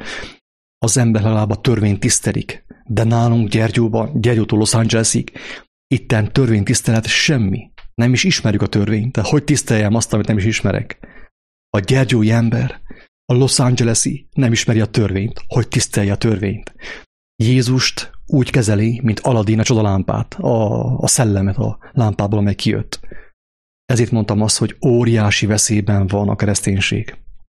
az ember legalább a törvényt tisztelik, de nálunk Gyergyóban, Gyergyótól Los Angelesig, itten törvénytisztelet semmi. Nem is ismerjük a törvényt, de hogy tiszteljem azt, amit nem is ismerek? A gyergyói ember, a Los Angeles-i nem ismeri a törvényt, hogy tisztelje a törvényt. Jézust úgy kezeli, mint Aladin a csodalámpát, a, a szellemet a lámpából, amely kijött. Ezért mondtam azt, hogy óriási veszélyben van a kereszténység.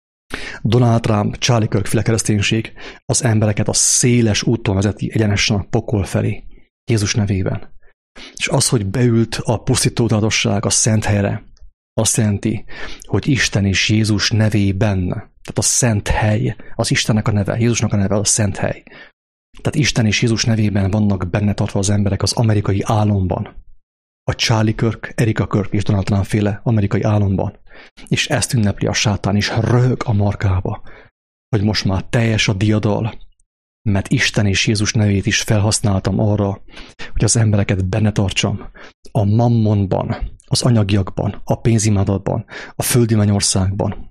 Donald Trump, Charlie Kirk-féle kereszténység az embereket a széles úton vezeti egyenesen a pokol felé, Jézus nevében. És az, hogy beült a pusztító tudatosság a szent helyre, azt jelenti, hogy Isten és Jézus nevében, tehát a szent hely, az Istennek a neve, Jézusnak a neve, a szent hely. Tehát Isten és Jézus nevében vannak benne tartva az emberek az amerikai álomban. A Charlie Kirk, Erika Kirk és Donald Trump féle amerikai álomban. És ezt ünnepli a sátán is, röhög a markába, hogy most már teljes a diadal, mert Isten és Jézus nevét is felhasználtam arra, hogy az embereket benne tartsam a mammonban, az anyagiakban, a pénzimádatban, a földi mennyországban.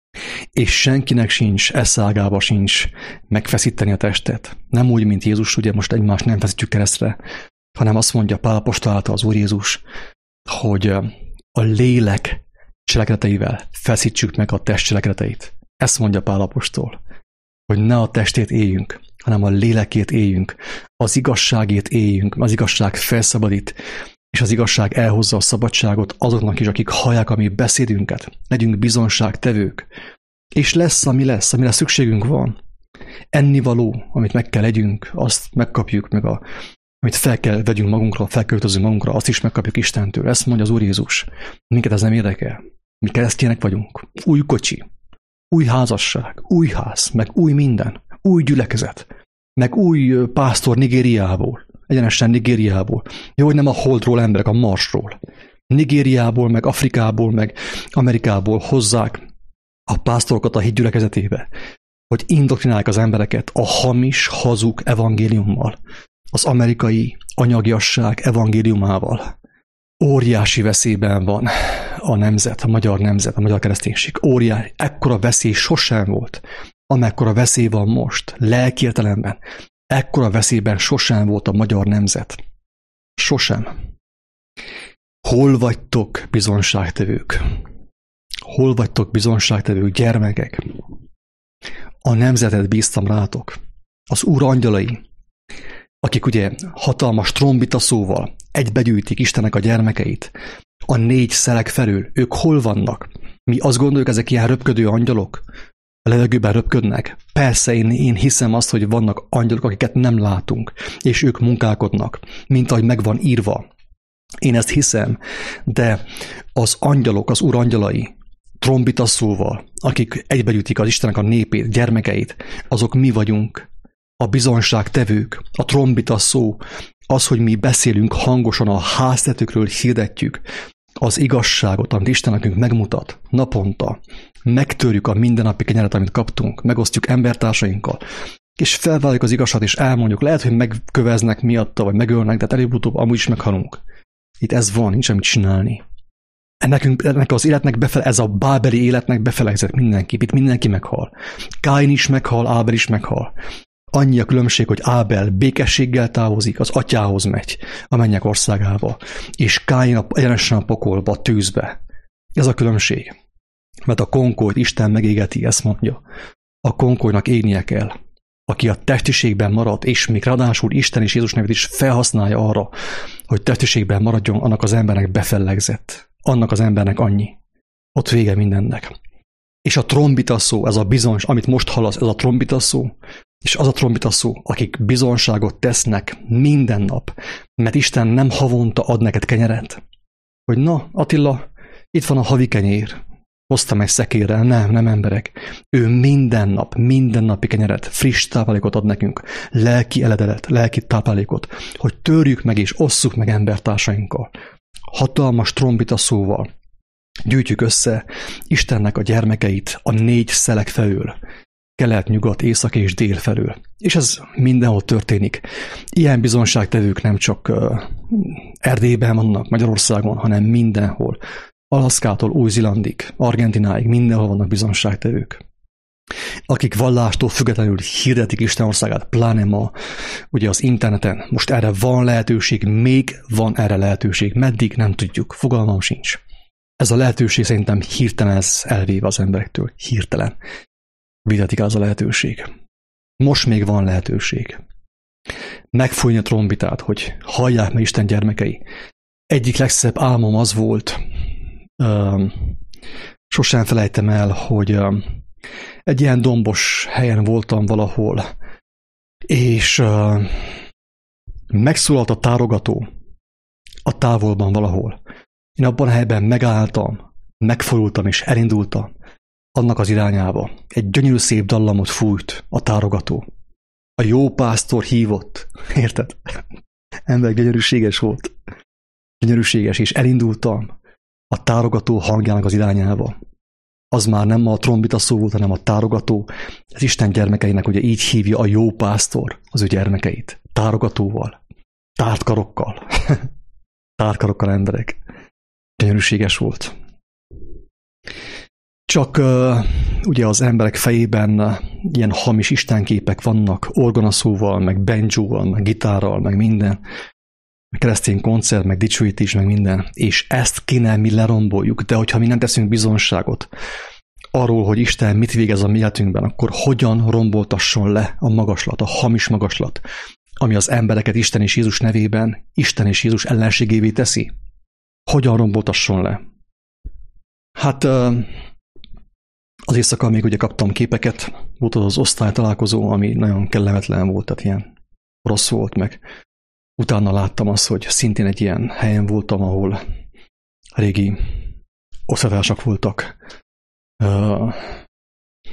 És senkinek sincs, eszágába sincs megfeszíteni a testet. Nem úgy, mint Jézus, ugye most egymást nem feszítjük keresztre, hanem azt mondja Pál apostol által az Úr Jézus, hogy a lélek cselekedeteivel feszítsük meg a test cselekedeteit. Ezt mondja Pál apostol, hogy ne a testét éljünk, hanem a lélekét éljünk, az igazságét éljünk, az igazság felszabadít, és az igazság elhozza a szabadságot azoknak is, akik hallják a mi beszédünket. Legyünk bizonságtevők. És lesz, ami lesz, amire szükségünk van. Ennivaló, amit meg kell legyünk, azt megkapjuk, meg a, amit fel kell vegyünk magunkra, felköltözünk magunkra, azt is megkapjuk Istentől. Ezt mondja az Úr Jézus. Minket ez nem érdekel. Mi keresztjének vagyunk. Új kocsi. Új házasság, új ház, meg új minden, új gyülekezet, meg új pásztor Nigériából, egyenesen Nigériából. Jó, hogy nem a Holdról emberek, a Marsról. Nigériából, meg Afrikából, meg Amerikából hozzák a pásztorokat a hit gyülekezetébe, hogy indoktrinálják az embereket a hamis, hazug evangéliummal, az amerikai anyagiasság evangéliumával. Óriási veszélyben van a nemzet, a magyar nemzet, a magyar kereszténység. Óriási, ekkora veszély sosem volt, amekkora veszély van most, lelki értelemben. Ekkora veszélyben sosem volt a magyar nemzet. Sosem. Hol vagytok, bizonságtevők? Hol vagytok, bizonságtevők, gyermekek? A nemzetet bíztam rátok. Az Úr angyalai, akik ugye hatalmas trombita szóval egybegyűjtik Istennek a gyermekeit, a négy szelek felül, ők hol vannak? Mi azt gondoljuk, ezek ilyen röpködő angyalok? A levegőben röpködnek? Persze, én, én hiszem azt, hogy vannak angyalok, akiket nem látunk, és ők munkálkodnak, mint ahogy meg van írva. Én ezt hiszem, de az angyalok, az Úr angyalai, trombita szóval, akik egybegyűjtik az Istennek a népét, gyermekeit, azok mi vagyunk. A bizonságtevők, a trombita szó, az, hogy mi beszélünk hangosan a háztetőkről, hirdetjük az igazságot, amit Isten nekünk megmutat naponta, megtörjük a mindennapi kenyeret, amit kaptunk, megosztjuk embertársainkkal, és felvállaljuk az igazságot, és elmondjuk, lehet, hogy megköveznek miatta, vagy megölnek, de hát előbb-utóbb amúgy is meghalunk. Itt ez van, nincs amit csinálni. Ennek, ennek az életnek befele, ez a bábeli életnek befelegzett mindenki, itt mindenki meghal. Káin is meghal, Ábel is meghal. Annyi a különbség, hogy Ábel békességgel távozik, az atyához megy, a mennyek országába, és Káin egyenesen a pokolba, a tűzbe. Ez a különbség. Mert a konkolyt Isten megégeti, ezt mondja. A konkolynak égnie kell. Aki a testiségben marad, és még ráadásul Isten és Jézus nevét is felhasználja arra, hogy testiségben maradjon, annak az embernek befellegzett. Annak az embernek annyi. Ott vége mindennek. És a trombita szó, ez a bizonyos, amit most hallasz, ez a trombita szó, és az a trombita szó, akik bizonságot tesznek minden nap, mert Isten nem havonta ad neked kenyeret. Hogy na, Attila, itt van a havi kenyér, hoztam egy szekérrel, nem, nem emberek. Ő minden nap, minden napi kenyeret, friss táplálékot ad nekünk, lelki eledelet, lelki táplálékot, hogy törjük meg és osszuk meg embertársainkkal. Hatalmas trombita szóval gyűjtjük össze Istennek a gyermekeit a négy szelek felől, kelet, nyugat, észak és dél felől. És ez mindenhol történik. Ilyen bizonságtevők nem csak uh, Erdélyben vannak, Magyarországon, hanem mindenhol. Alaszkától Új-Zélandig, Argentináig, mindenhol vannak bizonságtevők. Akik vallástól függetlenül hirdetik Isten országát, pláne ma, ugye az interneten. Most erre van lehetőség, még van erre lehetőség. Meddig? Nem tudjuk. Fogalmam sincs. Ez a lehetőség szerintem hirtelen ez elvéve az emberektől. Hirtelen. Videtik az a lehetőség. Most még van lehetőség. Megfújni a trombitát, hogy hallják meg Isten gyermekei. Egyik legszebb álmom az volt, um, sosem felejtem el, hogy um, egy ilyen dombos helyen voltam valahol, és uh, megszólalt a tárogató a távolban valahol. Én abban a helyben megálltam, megfordultam és elindultam annak az irányába. Egy gyönyörű szép dallamot fújt a tárogató. A jó pásztor hívott. Érted? Ember gyönyörűséges volt. Gyönyörűséges, és elindultam a tárogató hangjának az irányába. Az már nem a trombita szó volt, hanem a tárogató. Az Isten gyermekeinek ugye így hívja a jó pásztor az ő gyermekeit. Tárogatóval. Tárt karokkal. Tárt karokkal emberek. Gyönyörűséges volt. Csak uh, ugye az emberek fejében uh, ilyen hamis istenképek vannak, orgonaszóval, meg banjóval, meg gitárral, meg minden, meg keresztény koncert, meg dicsőítés, meg minden, és ezt kéne mi leromboljuk, de hogyha mi nem teszünk bizonságot arról, hogy Isten mit végez a mi életünkben, akkor hogyan romboltasson le a magaslat, a hamis magaslat, ami az embereket Isten és Jézus nevében Isten és Jézus ellenségévé teszi? Hogyan romboltasson le? Hát az éjszaka még ugye kaptam képeket, volt az, az osztálytalálkozó, ami nagyon kellemetlen volt, tehát ilyen rossz volt, meg utána láttam azt, hogy szintén egy ilyen helyen voltam, ahol régi osztálytársak voltak.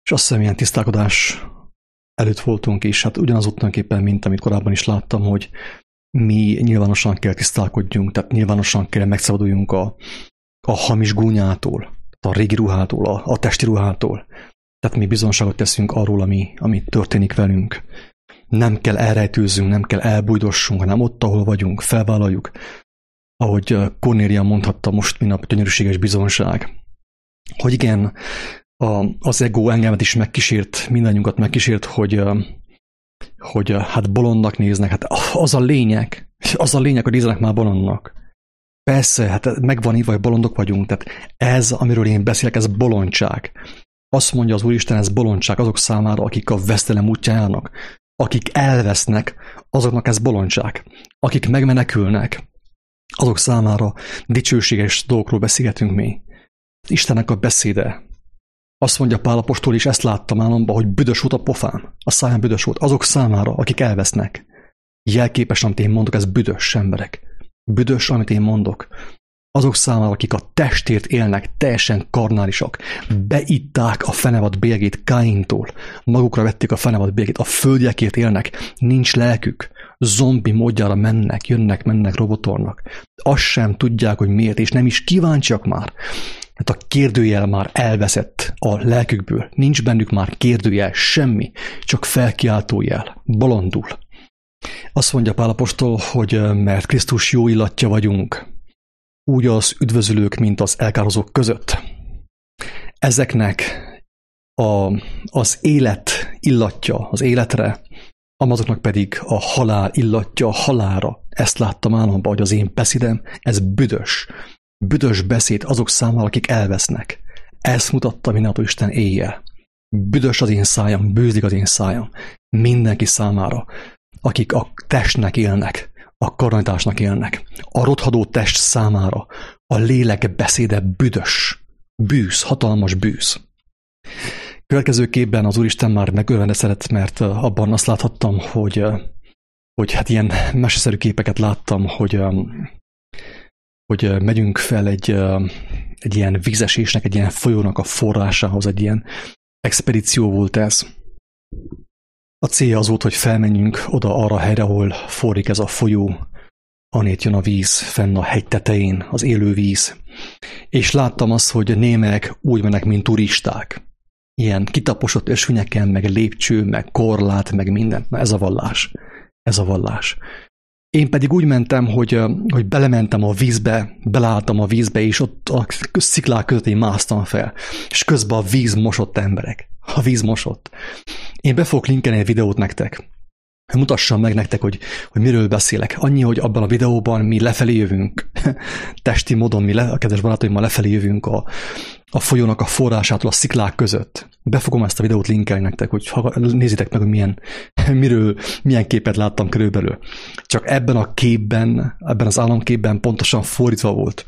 És azt hiszem, ilyen tisztálkodás előtt voltunk is, hát ugyanaz tulajdonképpen, mint amit korábban is láttam, hogy mi nyilvánosan kell tisztálkodjunk, tehát nyilvánosan kell megszabaduljunk a, a hamis gúnyától, a régi ruhától, a, a testi ruhától. Tehát mi bizonságot teszünk arról, ami, ami történik velünk. Nem kell elrejtőzzünk, nem kell elbújdossunk, hanem ott, ahol vagyunk, felvállaljuk. Ahogy Kornélia mondhatta most minap, gyönyörűséges bizonság. Hogy igen, a, az ego engemet is megkísért, mindannyiunkat megkísért, hogy, hogy hát bolondnak néznek. Hát az a lényeg, az a lényeg, hogy nézzenek már bolondnak. Persze, hát megvan írva, hogy bolondok vagyunk, tehát ez, amiről én beszélek, ez bolondság. Azt mondja az Úristen, ez bolondság azok számára, akik a vesztelem útján járnak. Akik elvesznek, azoknak ez bolondság. Akik megmenekülnek, azok számára dicsőséges dolgokról beszélgetünk mi. Istennek a beszéde. Azt mondja Pál apostol is, ezt láttam álomban, hogy büdös volt a pofám. A száján büdös volt. Azok számára, akik elvesznek. Jelképes, amit én mondok, ez büdös emberek. Büdös, amit én mondok. Azok számára, akik a testért élnek, teljesen karnálisak, beitták a fenevad bélyegét Káintól, magukra vették a fenevad bélyegét, a földiekért élnek, nincs lelkük, zombi módjára mennek, jönnek, mennek, robotornak. Azt sem tudják, hogy miért, és nem is kíváncsiak már. Hát a kérdőjel már elveszett a lelkükből, nincs bennük már kérdőjel, semmi, csak felkiáltójel, bolondul. Azt mondja Pál apostol, hogy mert Krisztus jó illatja vagyunk, úgy az üdvözülők, mint az elkározók között. Ezeknek a, az élet illatja az életre, amazoknak pedig a halál illatja a halálra. Ezt láttam álomban, hogy az én beszédem, ez büdös. Büdös beszéd azok számára, akik elvesznek. Ezt mutatta mindentől Isten éjjel. Büdös az én szájam, bőzik az én szájam. Mindenki számára, akik a testnek élnek, a karnitásnak élnek. A rothadó test számára a lélek beszéde büdös, bűz, hatalmas bűz. Következőképpen az Úristen már megörvendezett, mert abban azt láthattam, hogy, hogy hát ilyen meseszerű képeket láttam, hogy, hogy megyünk fel egy, egy ilyen vízesésnek, egy ilyen folyónak a forrásához, egy ilyen expedíció volt ez. A célja az volt, hogy felmenjünk oda arra a helyre, ahol forrik ez a folyó, annét jön a víz, fenn a hegy tetején, az élő víz. És láttam azt, hogy némek úgy mennek, mint turisták. Ilyen kitaposott ösvényeken, meg lépcső, meg korlát, meg minden. Na ez a vallás. Ez a vallás. Én pedig úgy mentem, hogy, hogy belementem a vízbe, beleálltam a vízbe, és ott a sziklák között én másztam fel. És közben a víz mosott emberek. A víz mosott. Én be fogok linkelni egy videót nektek. Mutassam meg nektek, hogy, hogy miről beszélek. Annyi, hogy abban a videóban mi lefelé jövünk. Testi módon mi, le, a kedves barátaimmal lefelé jövünk a, a folyónak a forrásától a sziklák között. Be fogom ezt a videót linkelni nektek, hogy nézzétek meg, hogy milyen, miről, milyen képet láttam körülbelül. Csak ebben a képben, ebben az álomképben pontosan fordítva volt.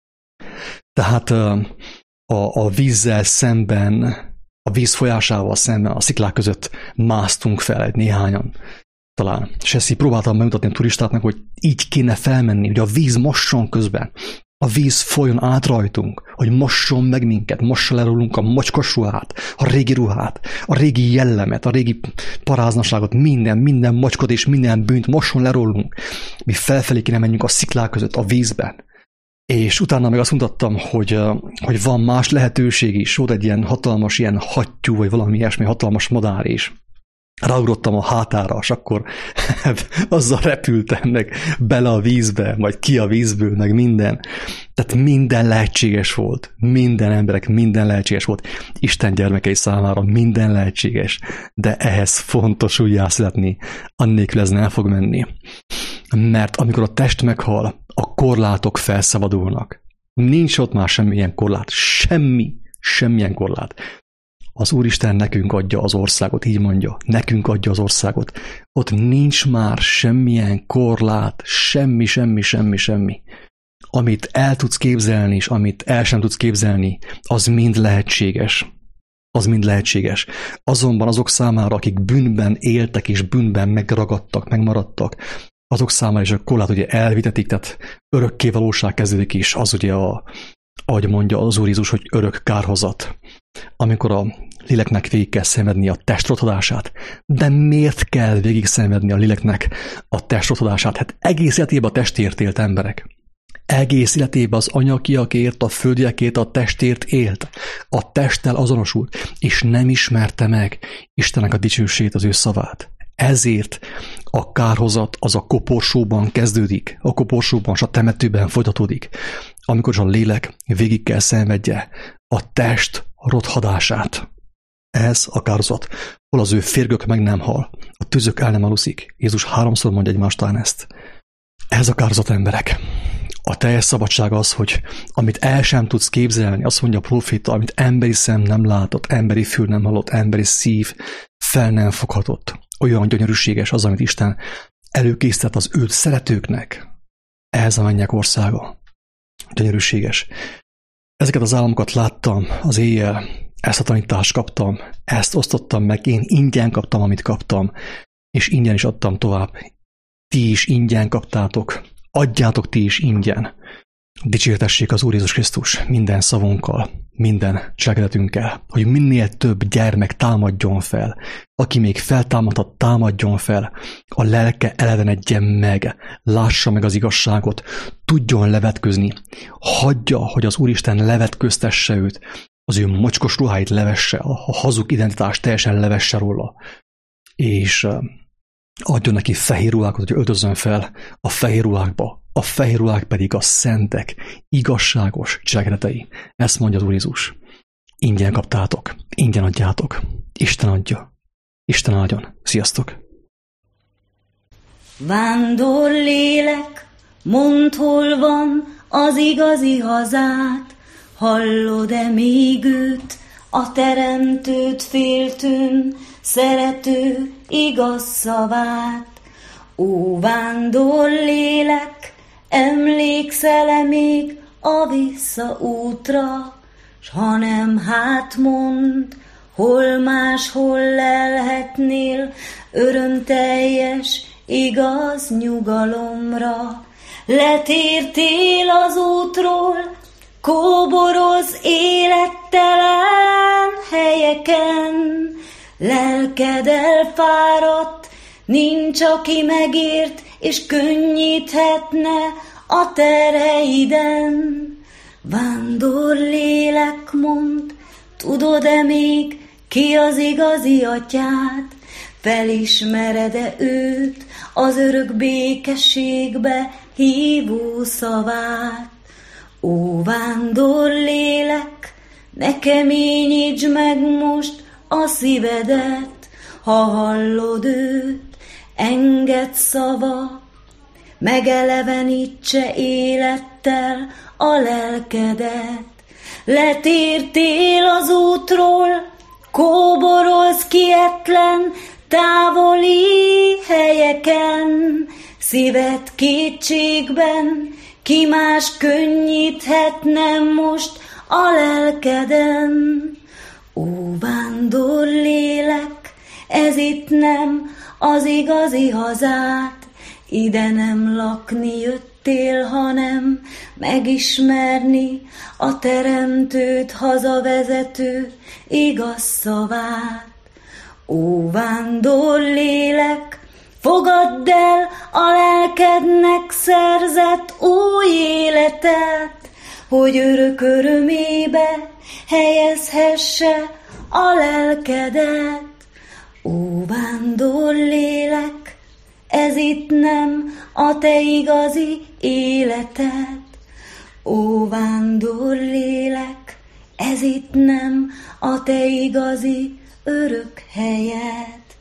Tehát a, a vízzel szemben, a víz folyásával szemben, a sziklák között másztunk fel egy néhányan. Talán. És ezt így próbáltam megmutatni a turistáknak, hogy így kéne felmenni, hogy a víz mosson közben. A víz folyjon át rajtunk, hogy mosson meg minket, mossa le rólunk a mocskos ruhát, a régi ruhát, a régi jellemet, a régi paráznaságot, minden, minden mocskot és minden bűnt mosson le rólunk. Mi felfelé kéne menjünk a sziklák között, a vízben. És utána meg azt mutattam, hogy, hogy van más lehetőség is. Volt egy ilyen hatalmas, ilyen hattyú, vagy valami ilyesmi hatalmas madár is. Ráugrottam a hátára, és akkor azzal repültem meg bele a vízbe, vagy ki a vízből, meg minden. Tehát minden lehetséges volt. Minden emberek, minden lehetséges volt. Isten gyermekei számára minden lehetséges. De ehhez fontos újjászületni. Annélkül ez nem fog menni. Mert amikor a test meghal, a korlátok felszabadulnak. Nincs ott már semmilyen korlát. Semmi, semmilyen korlát. Az Úristen nekünk adja az országot, így mondja, nekünk adja az országot. Ott nincs már semmilyen korlát, semmi, semmi, semmi, semmi. Amit el tudsz képzelni, és amit el sem tudsz képzelni, az mind lehetséges. Az mind lehetséges. Azonban azok számára, akik bűnben éltek, és bűnben megragadtak, megmaradtak, azok számára is a korlát ugye elvitetik, tehát örökké valóság kezdődik is, az ugye a, ahogy mondja az Úr Jézus, hogy örök kárhozat. Amikor a léleknek végig kell szenvedni a test rothadását. De miért kell végig szenvedni a léleknek a test rothadását? Hát egész életében a testért élt emberek. Egész életében az anyagiakért, a földiekért, a testért élt. A testtel azonosult, és nem ismerte meg Istennek a dicsőségét, az ő szavát. Ezért a kárhozat az a koporsóban kezdődik, a koporsóban és a temetőben folytatódik, amikor a lélek végig kell szenvedje a test rothadását. Ez a kárhozat, hol az ő férgök meg nem hal, a tüzök el nem aluszik. Jézus háromszor mondja egymástán ezt. Ez a kárhozat, emberek. A teljes szabadság az, hogy amit el sem tudsz képzelni, azt mondja a proféta, amit emberi szem nem látott, emberi fül nem hallott, emberi szív fel nem foghatott. Olyan gyönyörűséges az, amit Isten előkészített az őt szeretőknek. Ez a mennyek országa. Gyönyörűséges. Ezeket az álmokat láttam az éjjel, ezt a tanítást kaptam, ezt osztottam meg, én ingyen kaptam, amit kaptam, és ingyen is adtam tovább. Ti is ingyen kaptátok, adjátok ti is ingyen. Dicsértessék az Úr Jézus Krisztus minden szavunkkal, minden cselekedetünkkel, hogy minél több gyermek támadjon fel, aki még feltámadhat, támadjon fel, a lelke elevenedjen meg, lássa meg az igazságot, tudjon levetközni, hagyja, hogy az Úristen levetköztesse őt, az ő mocskos ruháit levesse, a hazug identitást teljesen levesse róla, és adjon neki fehér ruhákat, hogy öltözön fel a fehér ruhákba, a fehér ruhák pedig a szentek, igazságos cselekedetei. Ezt mondja az Úr Jézus. Ingyen kaptátok, ingyen adjátok. Isten adja. Isten áldjon. Sziasztok! Vándor lélek, mondd, hol van az igazi hazát, hallod-e még őt, a teremtőt féltőn, szerető igaz szavát? Ó, vándor lélek, emlékszel-e még a visszaútra, s ha nem, hát mondd, hol máshol lelhetnél örömteljes, igaz nyugalomra. Letértél az útról, kóboroz élettelen helyeken, lelked elfáradt, nincs, aki megért, és könnyíthetne a terheiden. Vándor lélek, mondd, tudod-e még, ki az igazi atyád? Felismered-e őt, az örök békességbe hívó szavát? Ó, vándor lélek, ne keményítsd meg most a szívedet, ha hallod őt, engedd szava, megelevenítse élettel a lelkedet. Letértél az útról, kóboroz kietlen, távoli helyeken, szíved kétségben, ki más könnyíthetne most a lelkeden. Ó, vándor lélek, ez itt nem az igazi hazát, ide nem lakni jöttél, hanem megismerni a teremtőt, hazavezető igaz szavát. Ó, vándor lélek, fogadd el a lelkednek szerzett új életet, hogy örök örömébe helyezhesse a lelkedet. Ó, vándor lélek, ez itt nem a te igazi életed. Ó, vándor lélek, ez itt nem a te igazi örök helyed.